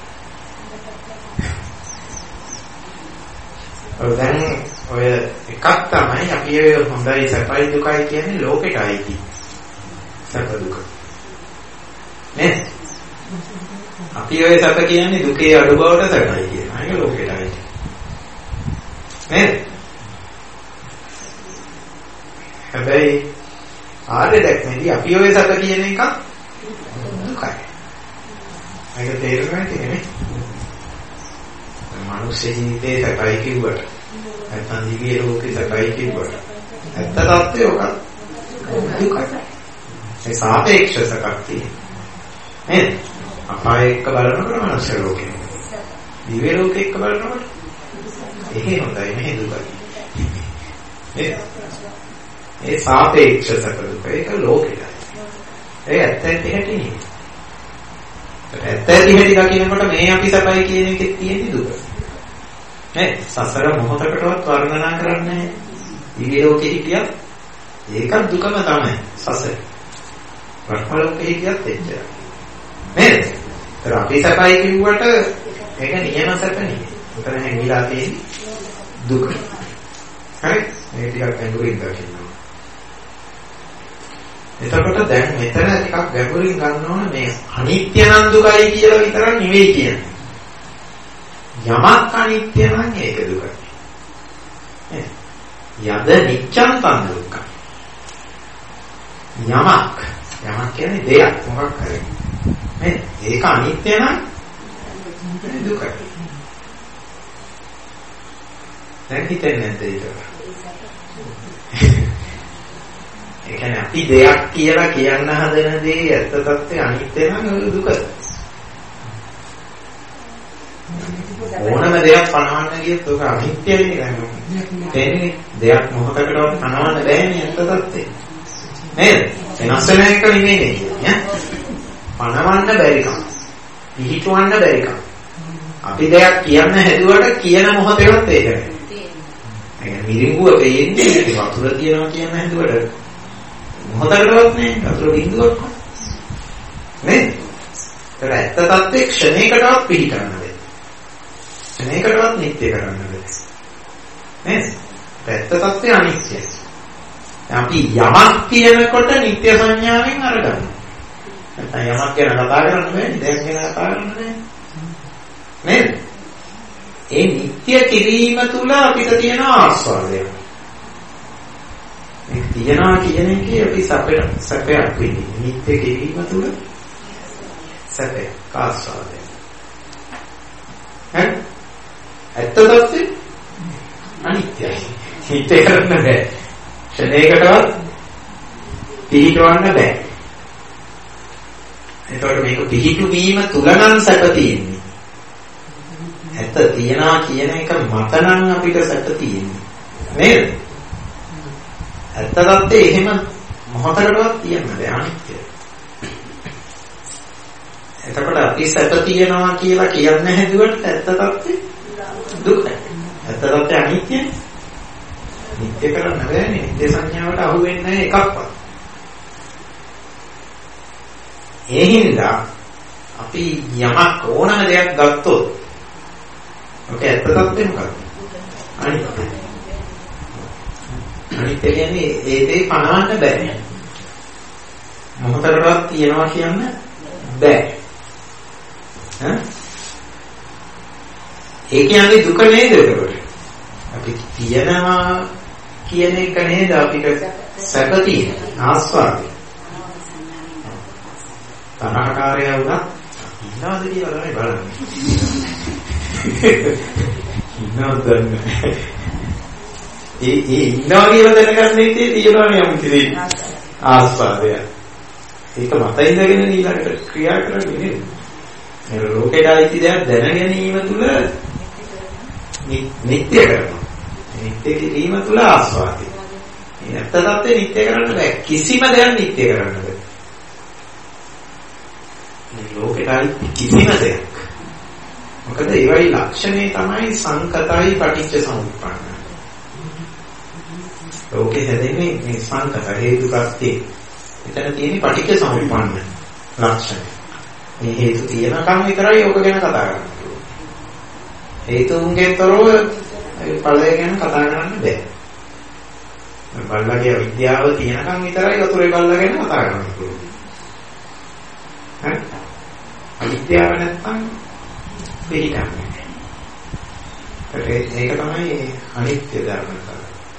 S1: ඔය දැන් ඔය එකක් තමයි අපි ඔය හොඳයි සැපයි දුකයි කියන්නේ ලෝකෙටයි කියන්නේ. සැප දුක. නේ? අපි ඔය සැප කියන්නේ දුකේ අඩු බවට සැපයි කියනවා. ඒක ලෝකෙටයි. නේද? හැබැයි ආර්ය දැක්මේදී අපි ඔය සැප කියන එක දුකයි. ඒක තේරුණා කියන්නේ. මනුෂ්‍ය ජීවිතේ සැපයි කිව්වට නැත්නම් දිව්‍ය ලෝකේ සැපයි කිව්වට ඇත්ත තත්ත්වය ඔක දුකයි. ඒ සාපේක්ෂ සැපක් තියෙනවා. නේද? අපාය එක්ක බලනකොට මනුෂ්‍ය ලෝකේ. දිව්‍ය ලෝකේ එක්ක බලනකොට එහෙ හොඳයි මෙහෙ දුකයි. නේද? ඒ සාපේක්ෂ සැප දුක ඒක ලෝකෙටයි. ඒ ඇත්ත ඇති හැටි නෙවෙයි. ඇත්ත ඇති හැටි දකිනකොට මේ අපි සැපයි කියන එකේ තියෙන දුක. නේ සසර මොහොතකටවත් වර්ණනා කරන්නේ නැහැ. දිව්‍ය ලෝකෙ හිටියත් ඒකත් දුකම තමයි සසර. බ්‍රහ්ම ලෝකෙ හිටියත් එච්චරයි. නේද? ඒතර අපි සැපයි කිව්වට ඒක නියම සැප නෙවෙයි. උතන හැංගිලා තියෙන දුක. හරි? මේ ටිකක් ගැඹුරින් දකින්න. එතකොට දැන් මෙතන ටිකක් ගැඹුරින් ගන්න ඕන මේ අනිත්‍ය නම් දුකයි කියලා විතරක් නෙවෙයි කියන්නේ. යමක් අනිත්‍ය නම් ඒක දුකයි. නේද? යද නිච්ඡං තං දුක්ඛ. යමක් යමක් කියන්නේ දෙයක් මොකක් හරි. නේද? ඒක අනිත්‍ය නම් දුකයි. දැන් හිතෙන්නේ නැද්ද ඒක? ඒ කියන්නේ අපි දෙයක් කියලා කියන්න හදන දේ ඇත්ත තත්ත්වය අනිත්‍ය නම් දුක. ඕනම දෙයක් පනවන්න ගියොත් ඒක අනිත්‍යයි නේද? තේන්නේ දෙයක් මොහොතකටවත් පනවන්න බෑනේ ඇත්ත තත්ත්වය. නේද? වෙනස් වෙන එක නෙමෙයි නේ. පනවන්න බැරිකම. පිහිටවන්න බැරිකම. අපි දෙයක් කියන්න හැදුවට කියන මොහොතේවත් ඒක නෑ. ඒ මිරිඟුව වෙන්නේ වතුර තියනවා කියන හැදුවට මොහොතකටවත් නේ වතුර බිඳුවක් නේ. ඒක ඇත්ත තත්ත්වයේ ක්ෂණයකටවත් පිළිගන්න බැහැ. ක්ෂණයකටවත් නිත්‍ය කරන්න බැහැ. නේද? ඇත්ත තත්ත්වය අනිත්‍යයි. අපි යමක් කියනකොට නිත්‍ය සංඥාවෙන් අරගන්නවා. නැත්නම් යමක් ගැන කතා කරන්න බෑනේ. දෙයක් ගැන කතා කරන්න බෑනේ. නේද? ඒ නිත්‍ය කිරීම තුල අපිට තියෙන ආස්වාදය. මේ තියනවා කියන එකේ අපි සැපයක් සැපයක් වෙන්නේ. නිත්‍ය කිරීම තුල සැපයක් ආස්වාදය. හරි? ඇත්ත තත්ත්වය අනිත්‍යයි. නිත්‍ය කරන්න බෑ. ක්ෂණයකටවත් පිළිටවන්න බෑ. ඒතකොට මේක පිළිටු වීම තුල නම් සැප තියෙන්නේ. ඇත්ත තියනවා කියන එක මත නම් අපිට සැප තියෙන්නේ. නේද? ඇත්ත තත්ත්වයේ එහෙම මොහොතකටවත් තියන්න බෑ අනිත්‍යයි. එතකොට අපි සැප තියනවා කියලා කියන්න හැදුවට ඇත්ත තත්ත්වයේ දුකයි. ඇත්ත තත්ත්වයේ අනිත්‍යයි. නිත්‍ය කරන්න බෑනේ. නිත්‍ය සංඥාවට අහු වෙන්නේ නැහැ එකක්වත්. ඒ හින්දා අපි යමක් ඕනම දෙයක් ගත්තොත් ඔක ඇත්ත තත්ත්වෙ මොකක්ද? අනිත්‍යයි. අනිත්‍ය කියන්නේ ඒ දේ පනවන්න බෑ. මොහොතකටවත් තියනවා කියන්න බෑ. ඈ? ඒ කියන්නේ දුක නේද ඒකට? අපි තියනවා කියන එක නේද අපිට සැප තියෙන ආස්වාදය. තරහකාරය වුණා ඉන්නවද කියලා තමයි බලන්නේ. ඉන්නවද නැහැ. ඒ ඒ ඉන්නවා කියලා දැනගන්න ඉතින් තියෙනවානේ යම් කිසි ආස්වාදය. ඒක මත ඉඳගෙන ඊළඟට ක්‍රියා කරන්නේ නේද? මේ ලෝකයට අයිති දෙයක් දැන ගැනීම තුළ නිත්‍ය කරනවා. නිත්‍ය කිරීම තුළ ආස්වාදය. මේ ඇත්ත තත්ත්වෙ නිත්‍ය කරන්න බෑ. කිසිම දෙයක් නිත්‍ය කරන්න බෑ. මේ ලෝකයට අයිති කිසිම දෙයක් මොකද ඒවයි ලක්ෂණේ තමයි සංකතයි පටිච්ච සමුප්පන්නයි. ලෝකේ හැදෙන්නේ මේ සංකත හේතු ප්‍රත්‍යේ. එතන තියෙන්නේ පටිච්ච සමුප්පන්න ලක්ෂණ. මේ හේතු තියෙනකම් විතරයි ඕක ගැන කතා කරන්නේ. හේතුන්ගෙන් තොරව ඵලය ගැන කතා කරන්න බෑ. බල්ලගේ විද්‍යාව තියෙනකම් විතරයි වතුරේ බල්ලා ගැන කතා කරන්න පුළුවන්. හරි? අවිද්‍යාව නැත්තම් පිළිගන්නේ. ඒක තමයි අනිත්‍ය ධර්මතාවය.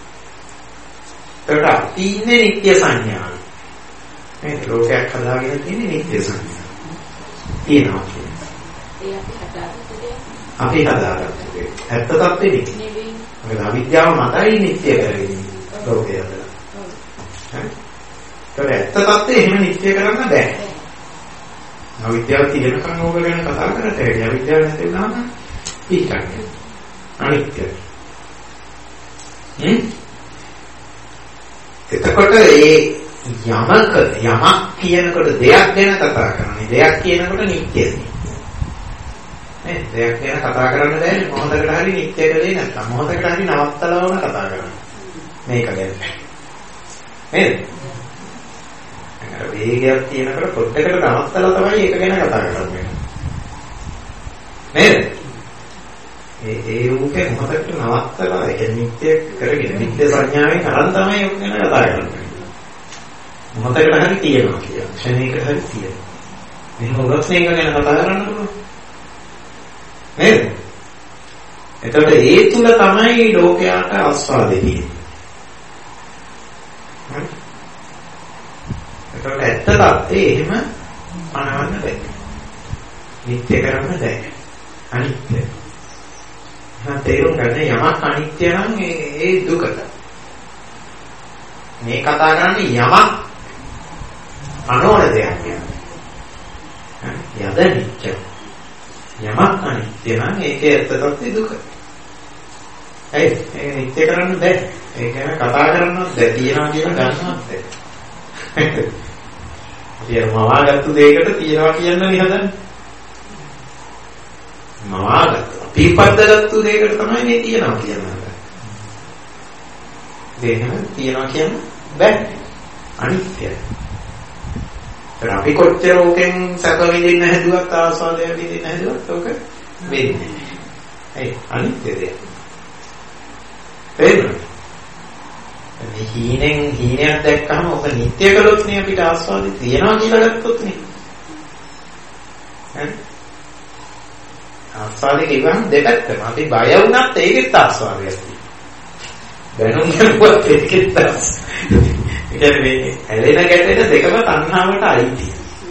S1: ඒකට ඉන්නේ නිත්‍ය සංඥාව. මේ ලෝකයක් හදාගෙන තියෙන්නේ නිත්‍ය සංඥාව. තියෙනවා කියන්නේ. ඒ අපි හදාගත්ත දේ. ඇත්ත තත්ත්වෙ නෙවෙයි. මොකද අවිද්‍යාව මතයි නිත්‍ය කරගෙන ලෝකය හදලා. හරි? ඒකට ඇත්ත තත්ත්වෙ එහෙම නිත්‍ය කරන්න බෑ. අවිද්‍යාව තියෙනකන් ඕක ගැන කතා කරට ඒ අවිද්‍යාව නැති වුණාම පිටන්නේ. අනිත්‍යයි. හ්ම්? එතකොට ඒ යමක යමක් කියනකොට දෙයක් ගැන කතා කරන්නේ. දෙයක් කියනකොට නිත්‍යයි. නේ දෙයක් ගැන කතා කරන්න බෑනේ. මොහොතකට හරි නිත්‍ය කරේ නැත්නම් මොහොතකට හරි නවත්තලවම කතා කරන්න. මේක ගැන. නේද? අර වේගයක් තියෙනකොට පොඩ්ඩකට නවත්තලා තමයි ඒක ගැන කතා කරන්නේ. නේද? ඒ ඒ රූපේ මොහොතකට නවත්තලා ඒක නිත්‍ය කරගෙන නිත්‍ය සංඥාවෙන් අරන් තමයි ඒක ගැන කතා කරන්නේ. මොහොතකට හරි තියෙනවා කියලා. ක්ෂණයකට හරි තියෙනවා. මෙහෙම උගත් මේක ගැන කතා කරන්න පුළුවන්. නේද? එතකොට ඒ තුල තමයි ලෝකයාට ආස්වාදෙ තියෙන්නේ. හරි? එතකොට ඇත්ත තත්ත්වයේ එහෙම පණවන්න බෑ. නිත්‍ය කරන්න බෑ. අනිත්‍ය. එහෙනම් තේරුම් ගන්න යමක් අනිත්‍ය නම් ඒ දුකට. මේ කතා කරන්නේ යමක් අනෝන දෙයක් කියන්නේ. යද නිත්‍ය. යමක් අනිත්‍ය නම් ඒකේ ඇත්ත තත්ත්වය දුක. ඇයි? ඒක නිත්‍ය කරන්න බෑ. ඒක ගැන කතා කරන්නත් බෑ. තියනවා කියලා ගන්නවත් බෑ. අපි මවාගත්තු දෙයකට තියනවා කියන්න නිහදන්නේ. මවාගත්තු අපි පද්දගත්තු දෙයකට තමයි මේ තියනවා කියන්නේ. දෙහෙම තියනවා කියන්න බෑ. අනිත්‍යයි. ඒත් අපි කොච්චර ඕකෙන් සැප විඳින්න හැදුවත් ආස්වාදය විඳින්න හැදුවත් ඕක වෙන්නේ නැහැ. ඒ අනිත්‍ය දෙයක්. එහෙනම් මේ හීනෙන් හීනයක් දැක්කම ඔක නිත්‍ය කළොත් නේ අපිට ආස්වාදේ තියනවා කියලා ගත්තොත් නේ. හරි? ආස්වාදේ කියවම දෙපැත්තම. අපි බය වුණත් ඒකෙත් ආස්වාදයක් තියෙනවා. දැනුම් ගන්නවත් ඒකෙත් ආස්වාදයක්. ඒ කියන්නේ ඇලෙන ගැටෙන දෙකම තණ්හාවට අයිති.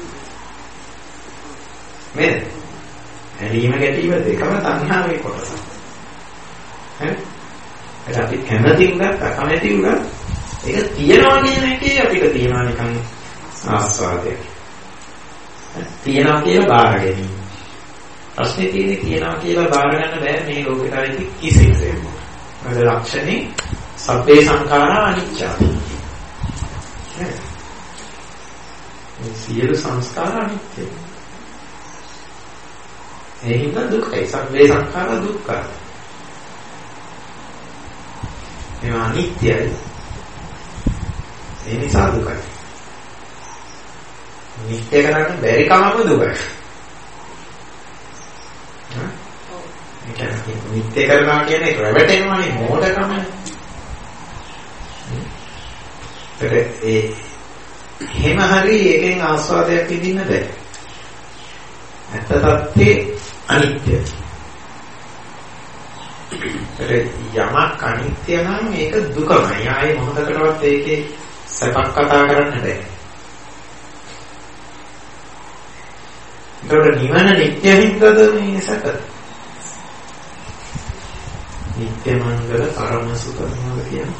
S1: නේද? ඇලීම ගැටීම දෙකම තණ්හාවේ කොටස. හරි? ඒක අපි කැමති උනත් අකමැති උනත් ඒක තියනවා කියන එකේ අපිට තියනවා නිකන් ආස්වාදයක්. තියනවා කියලා බාර ගැනීම. ප්‍රශ්නේ තියෙන්නේ තියනවා කියලා බාර ගන්න බෑ මේ ලෝකෙට ඇති කිසිම දෙයක්. මොකද ලක්ෂණේ සබ්බේ සංඛාරා අනිච්චයි. මේ සියලු සංස්කාර අනිත්‍යයි. ඒ හින්දා දුකයි. සබ්බේ සංඛාරා දුක්ඛයි. ඒවා අනිත්‍යයි. ඒ නිසා දුකයි. නිත්‍ය කරන්න බැරි කමම දුකයි. හා? ඒ කියන්නේ නිත්‍ය කරනවා කියන්නේ රැවටෙනවනේ මොඩකමනේ. ඒ එහෙම හරි එකෙන් ආස්වාදයක් විඳින්න බෑ. ඇත්ත තත්ත්වේ අනිත්‍යයි. යමක් අනිත්‍ය නම් ඒක දුකමයි. ආයේ මොහොතකටවත් ඒකේ සැපක් කතා කරන්න බෑ. ඒකට නිවන නිත්‍ය හින්දාද මේ සැප? නිත්‍ය මංගල පරම සුඛ මොනවද කියන්නේ?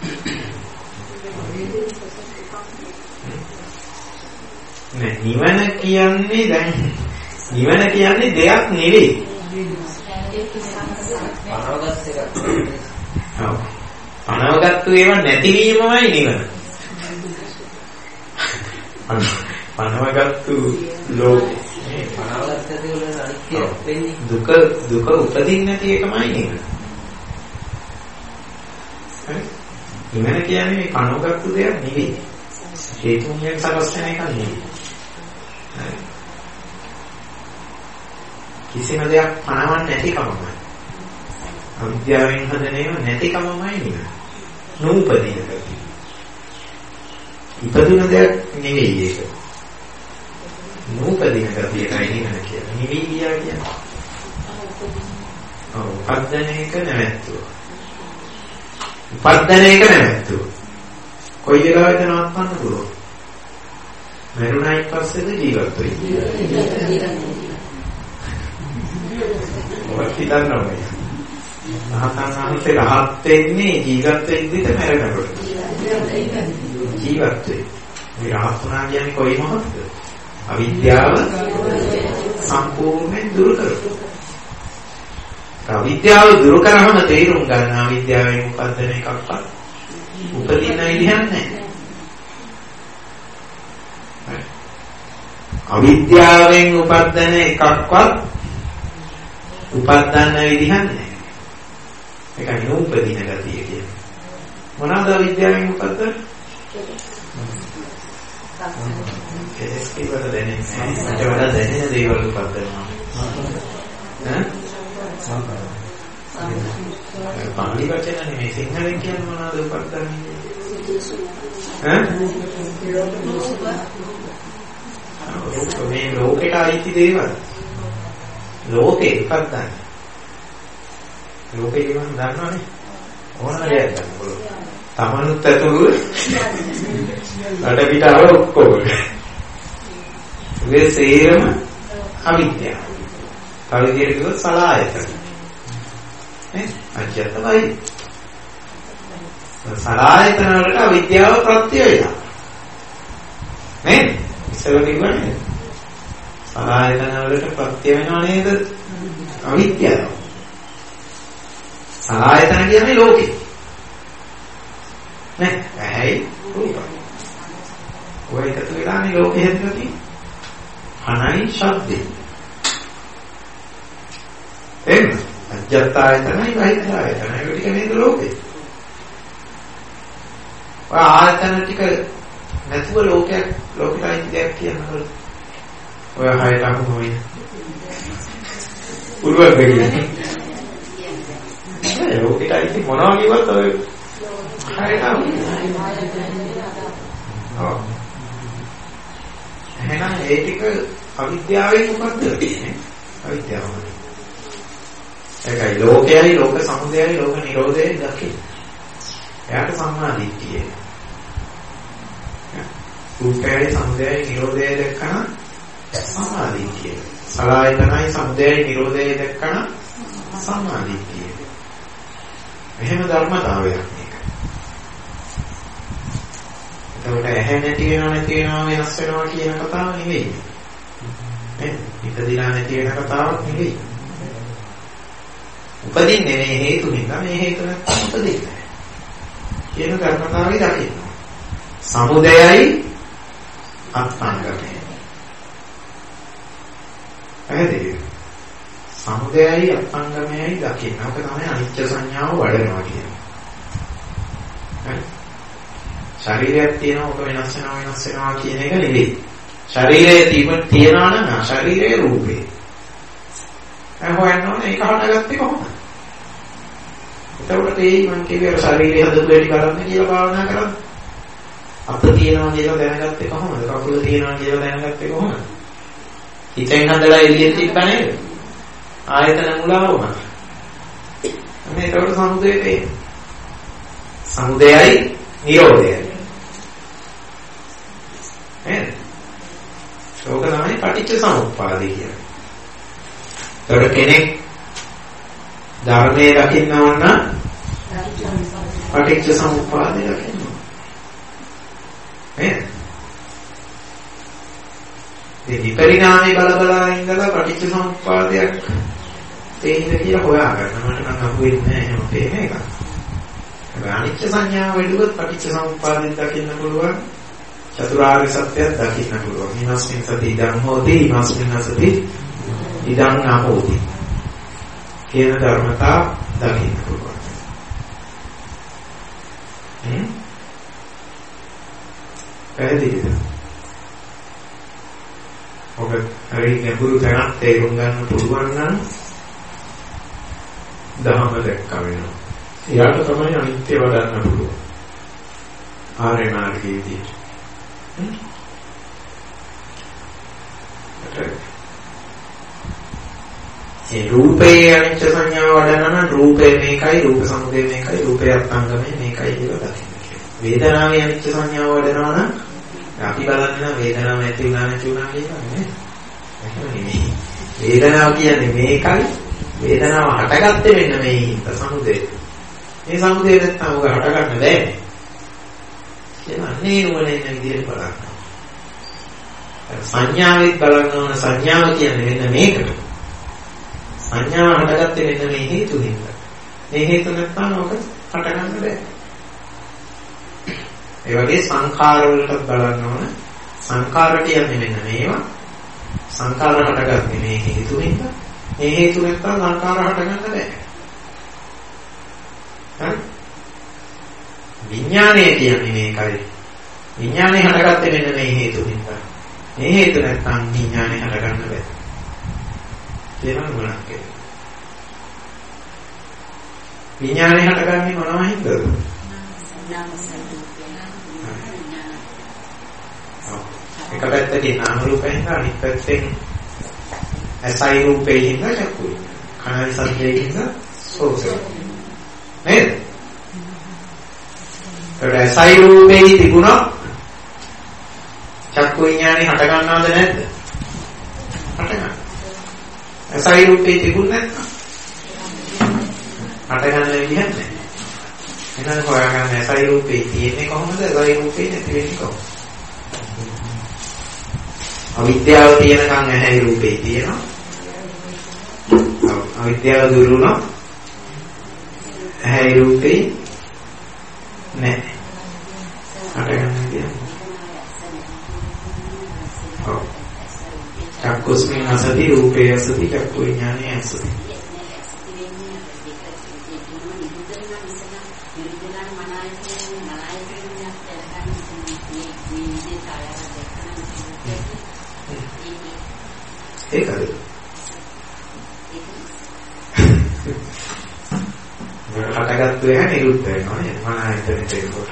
S1: නෑ නිවන කියන්නේ දැන් නිවන කියන්නේ දෙයක් නෙවෙයි. පනවගත් එක. ඔව්. පනවගත්තු ඒවා නැතිවීමමයි නිවන. පනවගත්තු ලෝකේ.
S3: මේ පනවගත් දේ වල අනිත්‍ය කියලා වෙන්නේ.
S1: දුක දුක උපදින්නේ නැති එකමයි නේද? හරි? නිවන කියන්නේ මේ කනෝගත්තු දෙයක් නෙවෙයි. හේතුන්ගෙන් සකස් වෙන එකක් නෙවෙයි. හරි. කිසිම දෙයක් පණවන්නේ නැති කමමයි. අවිද්‍යාවෙන් හදන ඒවා නැති කමමයි නිවන. නූපදින ගතිය. ඉපදුන දෙයක් නෙවෙයි ඒක. නූපදින ගතියයි නිවන කියන්නේ. නිවි ගියා කියන්නේ. ඔව්, උපද්දනයක නැවැත්තුව. උපද්දනයක නැවැත්තුව. කොයි වෙලාවෙද නවත්තන්න පුළුවන්? මරුණයින් පස්සේද ජීවත් වෙන්නේ? මොකක්ද හිතන්නේ? මහතන් වහන්සේ රහත් වෙන්නේ ජීවත් වෙද්දිද මැරෙනකොට? ජීවත් වෙයි. මේ රහත් වුණා කියන්නේ කොයි මොහොතද? අවිද්‍යාව සම්පූර්ණයෙන් දුරු කරනවා. අවිද්‍යාව දුරු කරාම තේරුම් ගන්න අවිද්‍යාවෙන් උපදින එකක්වත් උපදින විදිහක් නැහැ. අවිද්‍යාවෙන් උපදින එකක්වත් උපදින විදිහක් නැහැ. ඒක නූපදින ගතිය කියන්නේ. මොනවාද අවිද්‍යාවෙන් උපදින? කෙලෙස් කියලා දැනෙන්නේ නැහැ. මට වඩා දැනෙන දේවල් උපදිනවා. ඈ? පාලි වචන නෙමෙයි සිංහලෙන් කියන්නේ මොනවද උපදින්නේ? ඈ? මේ ලෝකෙට අයිති දේවල්. ලෝකේ උපදින්නේ. ලෝකේ කියවන දන්නවනේ. ඕනම දෙයක් ගන්න පුළුවන්. තමනුත් ඇතුළු අඩ පිටාව ඔක්කොම. මේ සේරම අවිද්‍යාව. තව විදිහට කිව්වොත් සලායතන. නේ? අජත්තමයි. සලායතන වලට අවිද්‍යාව ප්‍රත්‍ය වෙනවා. නේ? ඉස්සෙල්ලා කිව්වනේ. සලායතන වලට ප්‍රත්‍ය වෙනවා නේද? අවිද්‍යාව. සලායතන කියන්නේ ලෝකේ. නේ? ඇයි? රූපයි. ඔය එකතු වෙලානේ ලෝකෙ හැදෙලා තියෙන්නේ. අනයි ශබ්දේ. එන්න අජත්තායතනයි වෛද්‍යායතනයි ඔය ටික නේද ලෝකේ. ඔය ආයතන ටික නැතුව ලෝකයක් ලෝකෙයි දෙයක් කියනවලු. ඔය හයට අහු නොවේ. පුළුවන් වෙන්නේ. ඒ ලෝකෙයි මොනවා කිව්වත් ඔය හයට අහු. ඔව්. එහෙනම් ඒ ටික අවිද්‍යාවෙන් මොකක්ද තියෙන්නේ? අවිද්‍යාවමයි. ඒකයි ලෝකයයි ලෝක සමුදයයි ලෝක නිරෝධයයි දකින්න. එයාට සම්මා දිට්ඨිය. රූපයයි සමුදයයි නිරෝධයයි දැක්කම සම්මා දිට්ඨිය. සලආයතනයි සමුදයයි නිරෝධයයි දැක්කම සම්මා දිට්ඨිය. එහෙම ධර්මතාවයක් මේක. එතකොට ඇහැ නැති වෙනවා නැති වෙනවා වෙනස් වෙනවා කියන කතාව නෙවෙයි. නේද? ඉපදිනා නැති වෙන කතාවක් නෙවෙයි. උපදින්නේ මේ හේතු නිසා මේ හේතු නැත්නම් උපදින්නේ නැහැ. කියන ධර්මතාවය දකින්න. සමුදයයි අත්ංගමයි. පැහැදිලිද? සමුදයයි අත්ංගමයි දකින්න. ඔක තමයි අනිත්‍ය සංඥාව වඩනවා කියන්නේ. හරි. ශරීරයක් තියෙනවා ඔක වෙනස් වෙනවා වෙනස් වෙනවා කියන එක නෙවෙයි. ශරීරයේ තිබෙන තියනවා නම් ශරීරයේ රූපේ. දැන් හොයන්න ඕනේ ඒක හටගත්තේ කොහොමද? එතකොට ඒ මං කියවේ ශරීරය හදපු හැටි කරන්න කියලා භාවනා කරන්න. අත තියනවා කියලා දැනගත්තේ කොහොමද? කකුල තියනවා කියලා දැනගත්තේ කොහොමද? හිතෙන් හදලා එළියෙන් තිබ්බ නේද? ආයතන මුලාවම. අනේ ඒකට සමුදේ තියෙන්නේ. සමුදයයි නිරෝධයයි. නේද? ඒක තමයි පටිච්ච සමුප්පාදේ කියන්නේ. ඒකට කෙනෙක් ධර්මයේ දකින්න ඕන නම් පටිච්ච සමුප්පාදේ දකින්න ඕන. නේද? මේ විපරිණාමයේ බල බලා ඉඳලා පටිච්ච සමුප්පාදයක් තේින්න කියලා හොයාගන්න. මට නම් අහුවෙන්නේ නැහැ එහෙම තේන එක. ඒ අනිච්ච සංඥාව වැඩිවොත් පටිච්ච සමුප්පාදයෙන් දකින්න පුළුවන්. චතුරාර්ය සත්‍යය දකින්න පුළුවන්. ඊමස්මින් සති ධම්මෝති ඊමස්මින් සති ඉදං අහෝති කියන ධර්මතා දකින්න පුළුවන්. හ්ම් පැහැදිලිද? ඔබ හරි ගැඹුරු තැනක් තේරුම් ගන්න පුළුවන් නම් දහම දැක්ක වෙනවා. එයාට තමයි අනිත්‍ය වඩන්න පුළුවන්. ආර්ය මාර්ගයේදී. ඒ රූපේ අනිත්‍ය සංඥාව වඩන්න නම් රූපේ මේකයි, රූප සමුදය මේකයි, රූපේ අත්ංගමයි මේකයි කියලා දකින්න කියලා. වේදනාවේ අනිත්‍ය සංඥාව වඩනවා නම් අපි බලන්න වේදනාව ඇති වුණා නැති වුණා කියලා නේ. එහෙම නෙමෙයි. වේදනාව කියන්නේ මේකයි. වේදනාව හටගත්තේ මෙන්න මේ හිත සමුදය. මේ සමුදය නැත්තම් ඔක හටගන්න බෑ. ඒවා නේ නුවණින් විදිහට බලන්න. සංඥාවෙත් බලන්න ඕන සංඥාව කියන්නේ මෙන්න මේකට. සංඥාව හටගත්තේ මෙන්න මේ හේතු හින්දා. මේ හේතු නැත්තම් ඔක හටගන්න බෑ. ඒ වගේ සංඛාර වලට බලන්න ඕන සංඛාර කියන්නේ මෙන්න මේවා. සංඛාර හටගත්තේ මේ හේතු හින්දා. මේ හේතු නැත්තම් සංඛාර හටගන්න බෑ. හරි? විඥානය කියන්නේ මේකයි. විඥානය හටගත්තේ මෙන්න මේ හේතු හින්දා. මේ හේතු නැත්තම් විඥානය හටගන්න බෑ. ඒනම් මොනක් ඒ? විඥානය හටගන්නේ මොනවා හින්දාද? එක පැත්තකින් නාම රූපයෙන් හින්දා අනිත් පැත්තෙන් ඇසයි රූපේ හින්දා චක්කුයි. කනයි සද්දේ හින්දා සෝතය. නේද? ඒත් ඇසයි රූපේ තිබුණා චක්කු විඥානේ හට ගන්නවද නැද්ද? හට ගන්නවා. ඇසයි රූපේ තිබුණ නැත්නම් හට ගන්න විදිහක් නැහැ. එහෙනම් හොයාගන්න ඇසයි රූපේ තියෙන්නේ කොහොමද? ඇසයි රූපේ නැති වෙන්නේ කොහොමද? අවිද්‍යාව තියෙනකන් ඇහැයි රූපේ තියෙනවා. අවිද්‍යාව දුරු වුණා ඇහැයි රූපේ නැහැ. හට ගන්න විදිහ. චක්කුස්මින් අසති රූපේ අසති චක්කු විඥානේ අසති. ඒකද? හටගත්තු එක නිරුද්ධ වෙනවා නේද? මන ආයතනෙට එනකොට.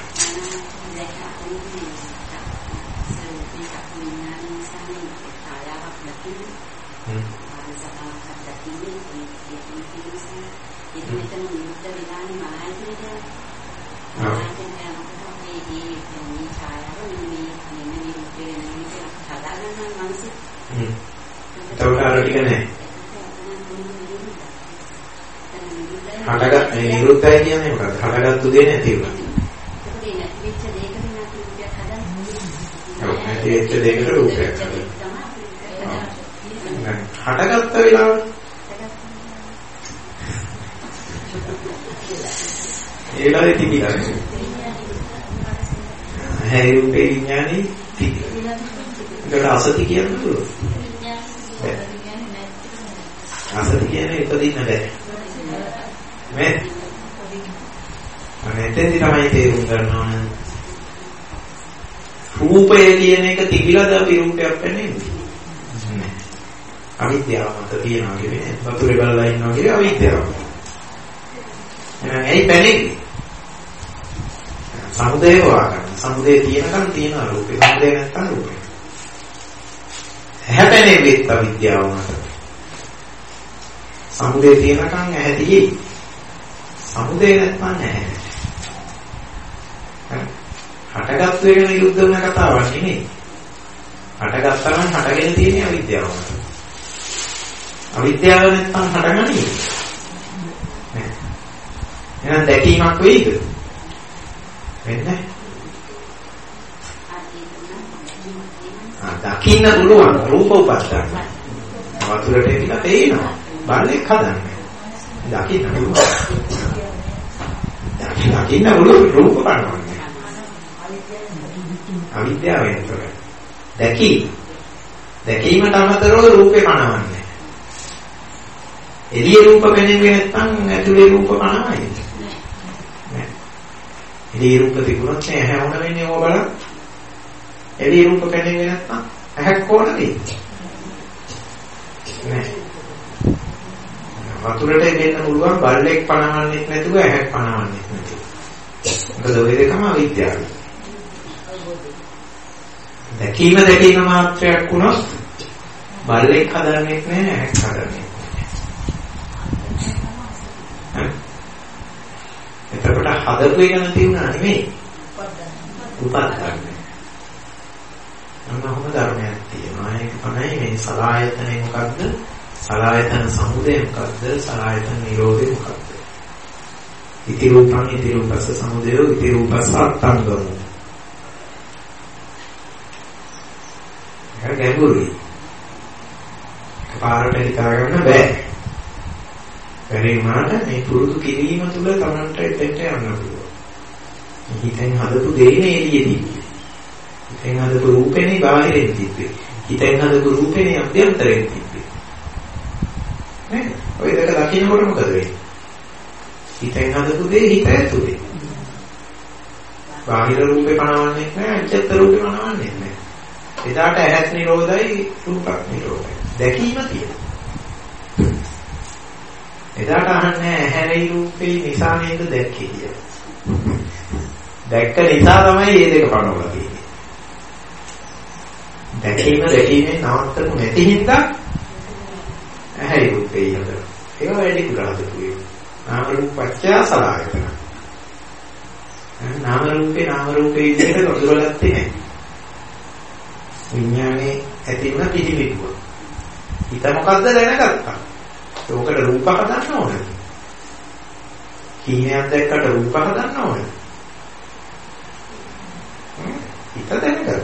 S1: හටගත් මේ නිරුද්ධය කියන්නේ මොකක්ද? හටගත්තු දේ නැති වුණා. ඒක නැති වෙච්ච දෙයකට නැති රූපයක් හදන්නේ. ඔව් නැති වෙච්ච දෙයකට රූපයක් හදන්නේ. හටගත්ත වෙලාවට ඒලාවේ තිබිලා නේ. ඇහැ රූපේ විඥානේ තිබිලා. ඒකට අසති කියන්නේ පුළුවන්. අසති කියන්නේ ඉපදින්න බෑ. මේ අනෙතෙන්දි තමයි තේරුම් ගන්න ඕන රූපය කියන එක තිබිලාද අපි රූපයක් වෙන්නේ නැහැ. අවිද්‍යාව මත තියනවා කියන්නේ වතුරේ බලලා ඉන්නවා කියන්නේ අවිද්‍යාව. එහෙනම් ඇයි පැනෙන්නේ? සමුදය හොයාගන්න. සමුදය තියෙනකන් තියෙන රූපේ. සමුදය නැත්නම් රූපේ. ඇහැ පැනෙන්නේ අවිද්‍යාව මත. සමුදය තියෙනකන් ඇහැ තියෙයි. සමුදය නැත්නම් නැහැ. හටගත්තු එක නිරුද්ධ වෙන කතාවක් නෙමෙයි. හටගත්තා නම් හටගෙන තියෙන අවිද්‍යාව. අවිද්‍යාව නැත්නම් හටගන්නේ නෑ. එහෙනම් දැකීමක් වෙයිද? වෙන්නේ නැහැ. දකින්න පුළුවන් රූප උපස්ථාන. වතුරට එකිලා පේනවා. බලන්නේ හදන්නේ. දකින්න පුළුවන්. දකින්න පුළුවන් රූප බලන්නේ. අවිද්‍යාවෙන් තොර. දැකීම. දැකීමට අමතරව රූපේ පනවන්නේ. එළිය රූප පෙනෙන්නේ නැත්නම් ඇතුලේ රූප පනවයි. නෑ. එළිය රූප තිබුණොත් නේ ඇහැ ඕන වෙන්නේ ඕක බලන්න. එළිය රූප පෙනෙන්නේ නැත්නම් ඇහැක් ඕන වෙන්නේ. නෑ. වතුරට දෙන්න පුළුවන් බල්ලෙක් පනවන්නෙත් නැතුව ඇහැක් පනවන්නෙත් නැතුව. මොකද ඔය දෙකම අවිද්‍යාවයි. දැකීම දැකීම මාත්‍රයක් වුණොත් බල්ලෙක් හදන්නෙත් නෑ ඇහැක් හදන්නෙත් නෑ. එතකොට හදපු එක නැති වුණා නෙමෙයි. උපත් අන්නහම ධර්මයක් තියෙනවා. ඒක තමයි මේ සලආයතනේ මොකද්ද? සලආයතන සමුදය මොකද්ද? සලආයතන නිරෝධය මොකද්ද? ඉති රූපං ඉති රූපස්ස සමුදයෝ ඉති රූපස්ස අත්තංගමෝ. ඒක ගැඹුරුයි. පාරට හිතා ගන්න බෑ. බැරි වුණාට මේ පුරුදු කිරීම තුළ Tamanට එතෙන්ට යන්න පුළුවන්. හිතෙන් හදපු දෙයිනේ එළියේදී. හිතෙන් හදපු රූපේනේ බාහිරින් තිබ්බේ. හිතෙන් හදපු රූපේනේ අභ්‍යන්තරයෙන් තිබ්බේ. නේද? ඔය දෙක දකින්නකොට මොකද වෙන්නේ? හිතෙන් හදපු දේ හිත ඇතුලේ. බාහිර රූපේ පනවන්නේ නැහැ, අජත්ත රූපේ පනවන්නේ නැහැ. එදාට ඇහත් නිරෝධයි, රූපක් නිරෝධයි. දැකීම තියෙනවා. එදාට අහන්නේ ඇහැරි රූපේ නිසා නේද දැක්කේ කියලා. දැක්ක නිසා තමයි මේ දෙක පනවලා තියෙන්නේ. දැකීම දැකීමෙන් නවත්තපු නැති හින්දා ඇහැරි රූපේ යනවා. ඒක වැඩි කුලහද කියනවා. නාම රූප පත්‍ය සලආයතන. නාම රූපේ නාම රූපේ විදිහට ලොකුලගත්තේ නැහැ. විඥානේ ඇති වුණ පිළිවිදුව. හිත මොකද්ද දැනගත්තා. ඒකට රූප හදන්න ඕනේ. කීනයක් දැක්කට රූප හදන්න ඕනේ. හිත දැනගත්තා.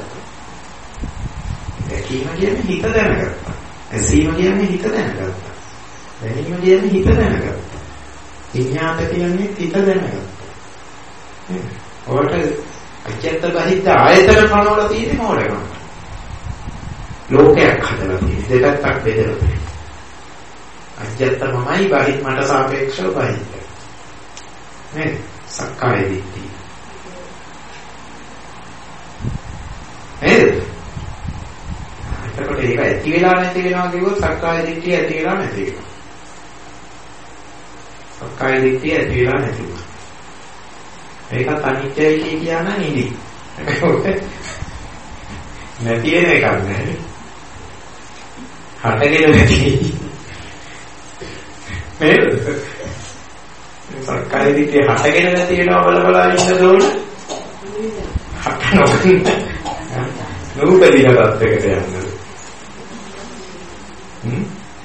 S1: දැකීම කියන්නේ හිත දැනගත්තා. ඇසීම කියන්නේ හිත දැනගත්තා. දැනීම කියන්නේ හිත දැනගත්තා. විඥාත කියන්නේ හිත දැනගත්තා. ඔකට අජත්ත බහිද්ද ආයතන ප්‍රණෝල තියෙන්නේ මොකටද? ලෝකයක් හදලා තියෙන්නේ දෙකක් බෙදලා තියෙන්නේ. අජත්ත මමයි බහිත් මට සාපේක්ෂව බහිද්ද. නේද? සක්කාය දිට්ඨිය. නේද? එතකොට ඒක ඇති වෙලා නැති වෙනවා කිව්වොත් සක්කාය දිට්ඨිය ඇති වෙලා නැති වෙනවා. සක්කාය දිට්ඨිය ඇති වෙලා නැති වෙනවා. ඒකත් අනිත්‍යයි කියන නිදි. නැති වෙන එකක් නෑ. හටගෙන නැති. නේද? සක්කාය දිට්ඨිය හටගෙන නැති වෙනවා බල බල ඉන්න දෝන. හට නොකන්. නූපදින තත්යකට යනවා. හ්ම්.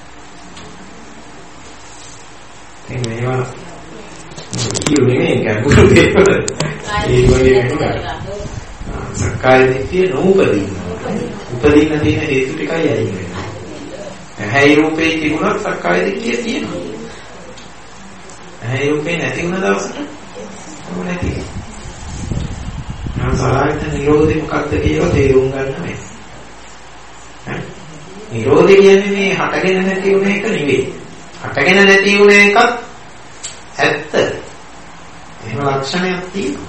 S1: මේවා කියන්නේ ගැඹුරු දේවල්. ඒ වගේ නෙමෙයි. සක්කාය දිට්ඨිය නූපදින. උපදින්න තියෙන හේතු ටිකයි අයින් වෙනවා. ඇහැයි රූපේ තිබුණත් සක්කාය දිට්ඨිය තියෙනවා. ඇහැයි රූපේ නැති වුණ දවසට මොන නැති. නම් සලආයතන නිරෝධය මොකක්ද කියලා තේරුම් ගන්න ඕනේ. හරි. නිරෝධය කියන්නේ මේ හටගෙන නැති වුණ එක නෙවෙයි. හටගෙන නැති වුණ එකත් ඇත්ත. එහෙම ලක්ෂණයක් තියෙනවා.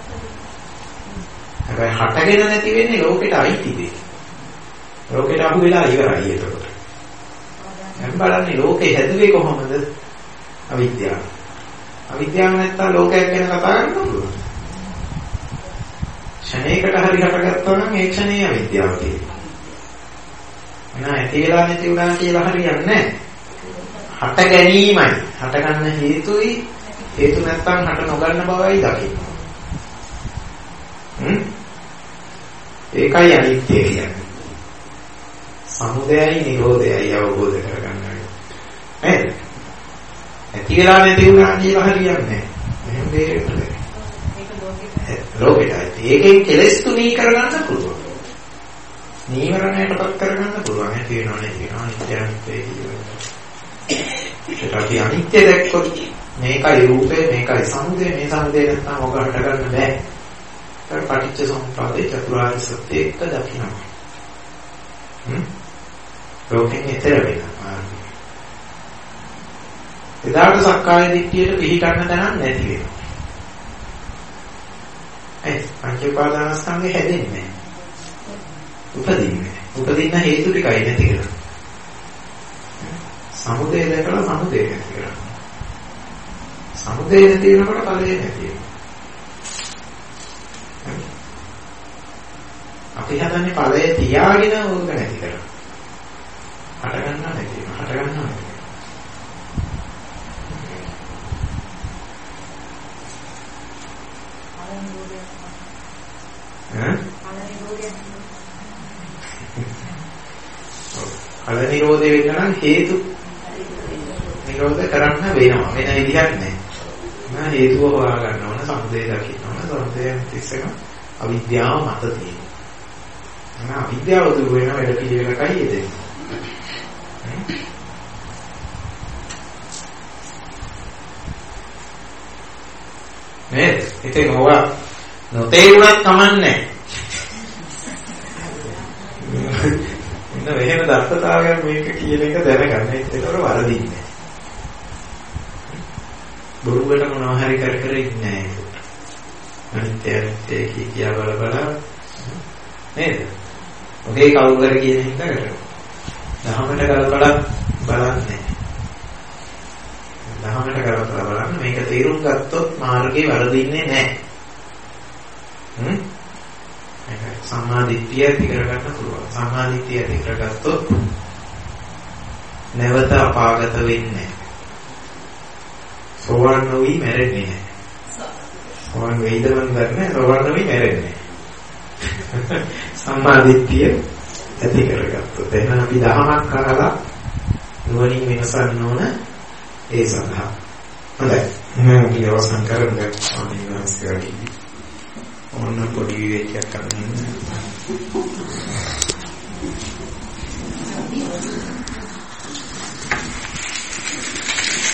S1: හැබැයි හටගෙන නැති වෙන්නේ ලෝකෙට අයිති දෙයක්. ලෝකෙට අහු වෙලා ඉවරයි ඒකට. දැන් බලන්නේ ලෝකේ හැදුවේ කොහොමද? අවිද්‍යාව. අවිද්‍යාව නැත්තම් ලෝකයක් ගැන කතා කරන්න පුළුවන්. ක්ෂණයකට හරි හටගත්තා නම් ඒ ක්ෂණයේ අවිද්‍යාව තියෙනවා. එහෙනම් ඇති වෙලා නැති වුණා කියලා හරියන්නේ නැහැ. හට ගැනීමයි. හට ගන්න හේතුයි හේතු නැත්තම් හට නොගන්න බවයි දකින්න. හ්ම්? ඒකයි අනිත්‍ය කියන්නේ. සමුදයයි නිරෝධයයි අවබෝධ කරගන්න. නේද? ඇති වෙලා නැති වුණා කියලා හරියන්නේ නැහැ. එහෙනම් දෙයක් නෑ. ලෝකෙට ඒකෙන් කෙලස් තුනී කරගන්න පුළුවන්. නීවරණයටපත් කරගන්න පුළුවන්. ඇති වෙනවා නැති වෙනවා අනිත්‍ය අනිත්‍ය කියනවා. ඒක අපි අනිත්‍ය දැක්කොත් මේකයි රූපේ මේකයි සමුදය මේ සමුදය නැත්නම් ඔක හට ගන්න බෑ. ඒක පටිච්ච සමුප්පාදේ චතුරාර්ය සත්‍ය එක්ක දකින්න. හ්ම්. ලෝකෙන් ඈතර වෙනවා. එදාට සක්කාය දිට්ඨියට පිළිගන්න තැනක් නැති වෙනවා. ඒ පංච උපාදානස්කන්ධය හැදෙන්නේ උපදින්නේ. උපදින්න හේතු ටිකයි නැති කරලා. සමුදය දැකලා සමුදය නැති කරලා. සමුදය නැති වෙනකොට ඵලය නැති වෙනවා. අපි හදන්නේ ඵලය තියාගෙන ඕක නැති කරලා. හට ගන්නවා නැති වෙනවා. හට ගන්නවා නැති වෙනවා. ඵල නිරෝධය වෙන්න නම් හේතු නිරෝධ කරන්න වෙනවා. වෙන විදිහක් නැහැ. මම හේතුව හොයා ගන්න ඕන, සමුදය දකින්න ඕන. සමුදයන් තිස්සම අවිද්‍යාව මත තියෙනවා. මම අවිද්‍යාව දුර වෙන වැඩ පිළිවෙලකයි යෙදෙන්නේ. නේද? ඉතින් ඕවා නොතේරුණත් කමන්නේ නැහැ. එහෙම දක්ෂතාවයක් මේක කියන එක දැනගන්න. ඒකට වරදින්නේ. බොරුවට මොනවා හරි කර කර ඉන්නේ නැහැ. අනිත්‍ය අනිත්‍ය කිය බල බල නේද? ඔගේ කවුරු කර කියන හින්දාකට. දහමට ගලපලා බලන්නේ. දහමට ගලපලා බලන්න මේක තේරුම් ගත්තොත් මාර්ගේ වරදින්නේ නැහැ. හ්ම්? සම්මා දිට්ඨිය ඇති කරගන්න පුළුවන්. සම්මා දිට්ඨිය ඇති කරගත්තොත් නැවත අපාගත වෙන්නේ නැහැ. සෝවාන් නොවි මැරෙන්නේ නැහැ. සෝවාන් වෙයිද මන් දන්නේ. සෝවාන් නොවි මැරෙන්නේ නැහැ. සම්මා දිට්ඨිය ඇති කරගත්තොත් එහෙනම් අපි දහමක් අහලා නුවණින් වෙනසන්න ඕන ඒ සඳහා. හොඳයි. මම අපි අවසන් කරමු. ස්වාමීන් වහන්සේගේ ඕන පොඩි විවේකයක් කරන්න.